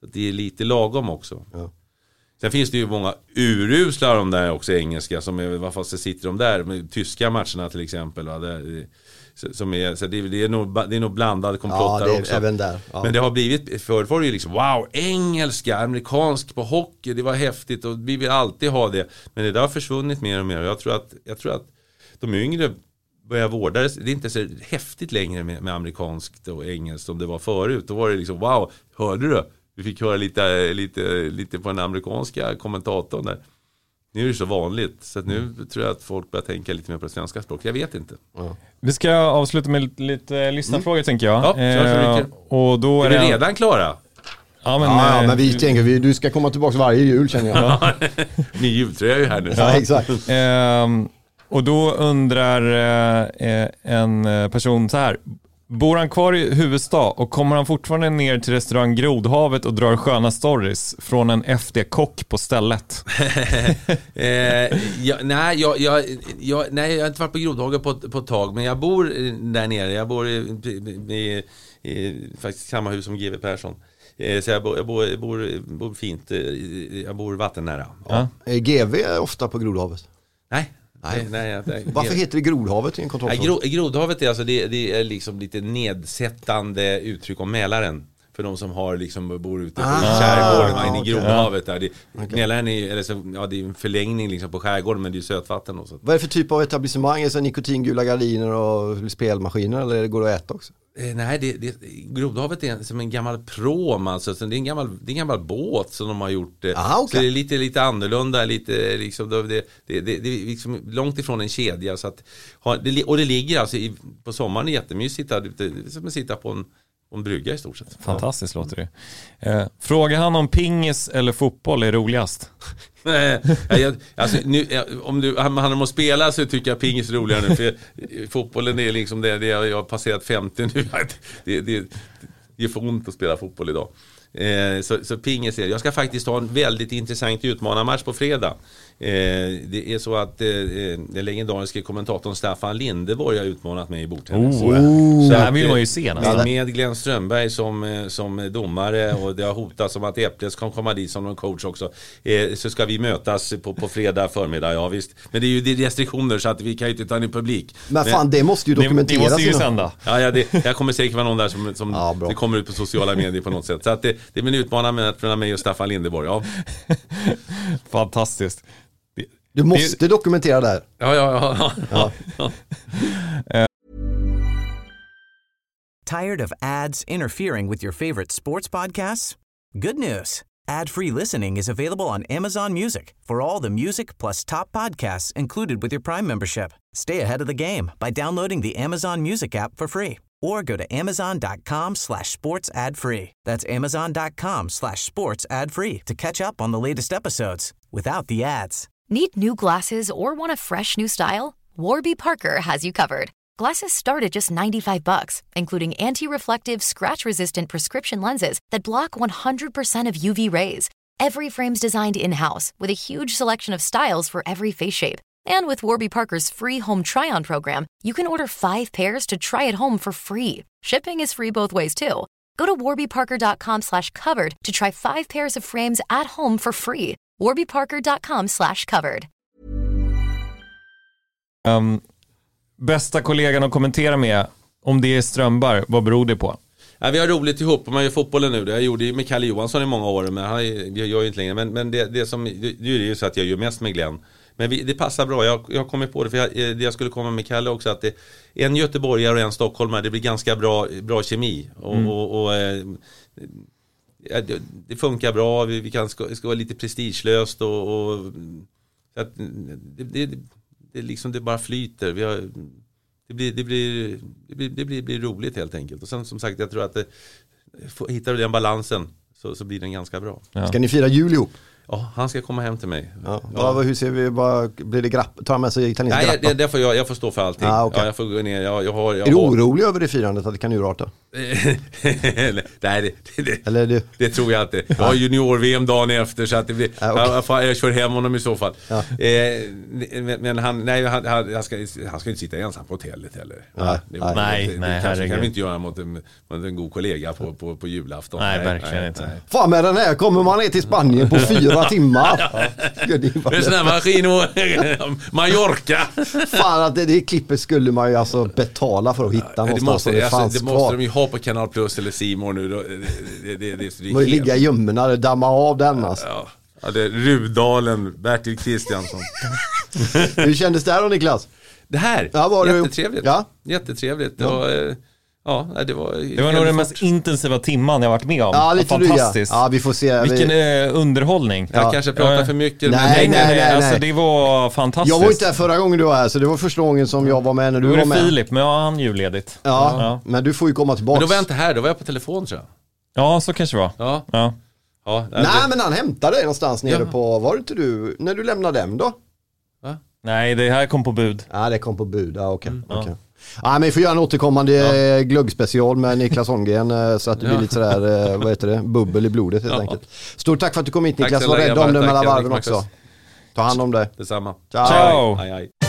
Så det är lite lagom också. Ja. Sen finns det ju många uruslar de där också engelska som är, vad fast sitter de där med tyska matcherna till exempel, va? Som är, så det är nog blandad komplott där också. Även där. Ja. Men det har blivit, förr var det ju liksom wow, engelska, amerikansk på hockey, det var häftigt och vi vill alltid ha det. Men det där har försvunnit mer och mer och jag tror att de yngre börjar vårda det. Det är inte så häftigt längre med amerikanskt och engelskt som det var förut. Då var det liksom wow, hörde du? Vi fick höra lite på den amerikanska kommentatorn där. Nu är det så vanligt. Så att nu tror jag att folk börjar tänka lite mer på det svenska språket. Jag vet inte. Ja. Vi ska avsluta med lite lyssnarfrågor tänker jag. Ja, och då är vi redan klara? Ja, men vi tänker du ska komma tillbaka varje jul känner jag. Min jultröja är ju här nu. Ja, exakt. Och då undrar en person så här. Bor han kvar i huvudstad och kommer han fortfarande ner till restaurang Grodhavet och drar sköna stories från en FD-kock på stället? Nej, jag har inte varit på Grodhavet på ett tag, men jag bor där nere. Jag bor i faktiskt samma hus som GW Persson. Så jag bor fint. Jag bor vattennära. Ja. Är GW ofta på Grodhavet? Nej. Varför heter det Grodhavet i en kontrollfråga? Grodhavet är alltså det är liksom lite nedsättande uttryck om Mälaren för de som har liksom bor ute i skärgården inne i Grodhavet där. Mälaren är det är en förlängning liksom på skärgården, men det är sötvatten och så. Vad är det för typ av etablissemang? Är det nikotingula gardiner och spelmaskiner eller går det att äta också? Nej, Grodhavet är som en gammal prom alltså, så det är en gammal båt som de har gjort. Okay. Så det är lite annorlunda, lite liksom det är liksom långt ifrån en kedja så att och det ligger alltså på sommaren är jättemysigt där, som att sitta på en brygga i stort sett. Fantastiskt låter det. Frågar han om pingis eller fotboll är roligast? Om det handlar om att spela så tycker jag pingis är roligare nu. För fotbollen är liksom det jag har passerat 50 nu. Det är för ont att spela fotboll idag. Så pingis är det. Jag ska faktiskt ha en väldigt intressant utmanarmatch på fredag. Det är så att den legendariska kommentatorn Staffan Lindeborg har utmanat mig i bordtennis. Så det här vill man ju se nästan. Med Glenn Strömberg som domare, och det har hotats om att Äpples kan komma dit som någon coach också. Så ska vi mötas på fredag förmiddag, ja visst. Men det är ju restriktioner så att vi kan ju inte ta in publik. Men fan, det måste ju dokumenteras. Det måste ju sända. Jag kommer säkert vara någon där som det kommer ut på sociala medier på något sätt. Så att det är en utmanare mellan mig och Staffan Lindeborg. Ja. Fantastiskt. Du måste dokumentera det här. Ja. Tired of ads interfering with your favorite sports podcasts? Good news. Ad-free listening is available on Amazon Music for all the music plus top podcasts included with your Prime membership. Stay ahead of the game by downloading the Amazon Music app for free or go to amazon.com/sports ad free. That's amazon.com/sports ad free to catch up on the latest episodes without the ads. Need new glasses or want a fresh new style? Warby Parker has you covered. Glasses start at just $95, including anti-reflective, scratch-resistant prescription lenses that block 100% of UV rays. Every frame's designed in-house with a huge selection of styles for every face shape. And with Warby Parker's free home try-on program, you can order 5 pairs to try at home for free. Shipping is free both ways, too. Go to warbyparker.com/covered to try 5 pairs of frames at home for free. warbyparker.com/covered. Bästa kollegan att kommentera med, om det är Strömberg, vad beror det på? Ja, vi har roligt ihop och man gör fotbollen nu. Jag gjorde ju med Kalle Johansson i många år, men jag gör ju inte längre. Men det som det är ju så att jag gör mest med Glenn. Men det passar bra, jag kommer på det, för jag skulle komma med Kalle också, att en göteborgare och en stockholmare, det blir ganska bra kemi. Det funkar bra, vi ska vara lite prestigelöst och så att det liksom, det bara flyter. Det blir roligt helt enkelt. Och sen som sagt, jag tror att hittar du den balansen så blir den ganska bra. Ja. Ska ni fira jul ihop? Ja, han ska komma hem till mig. Ja. Hur ser vi, blir det grapp? Tar han med sig italienska grappa? Nej, jag får stå för allting. Okay. Jag får gå ner. Är du orolig över det firandet, att det kan urarta? Nej, det tror jag inte. Jag har junior-VM dagen efter så att det blir, jag kör hem honom i så fall. Ja. Men han ska inte sitta ensam på hotellet heller. Det kan vi inte göra mot en god kollega på julafton. Nej, verkligen inte. Fan, med den här kommer man ner till Spanien på 4 timmar. Det är sån här maskin och Mallorca. Fan, att det klippet skulle man ju alltså betala för att hitta någonstans. Det måste de ju ha på Kanal Plus eller C More nu då. Det måste ligga i gömmorna och damma av den alltså. Ja, det är Rudalen, Bertil Kristiansson. Hur kändes det här då, Niklas? Det här? Jättetrevligt. Jättetrevligt. Det var nog den mest intensiva timman jag varit med om. Ja, lite fantastiskt. Ja, vi får se. Vilken underhållning. Jag kanske pratar för mycket. Nej. Alltså, det var fantastiskt. Jag var inte här förra gången du var här, så det var första gången som jag var med när du var med. Filip, men han julledigt. Ja, men du får ju komma tillbaka. Men då var jag inte här, då var jag på telefon tror jag. Ja, så kanske det var. Ja. Nej, men han hämtade dig någonstans nere på, var det inte du, när du lämnade dem då? Va? Nej, det här kom på bud. Ja, det kom på bud, okej. Ja, men vi får göra en återkommande glöggspecial med Niklas Holmgren så att det blir lite sådär, bubbel i blodet helt enkelt. Stort tack för att du kom hit, Niklas. Var rädd om dig mellan varven också. Ta hand om dig. Detsamma. Ciao. Hej.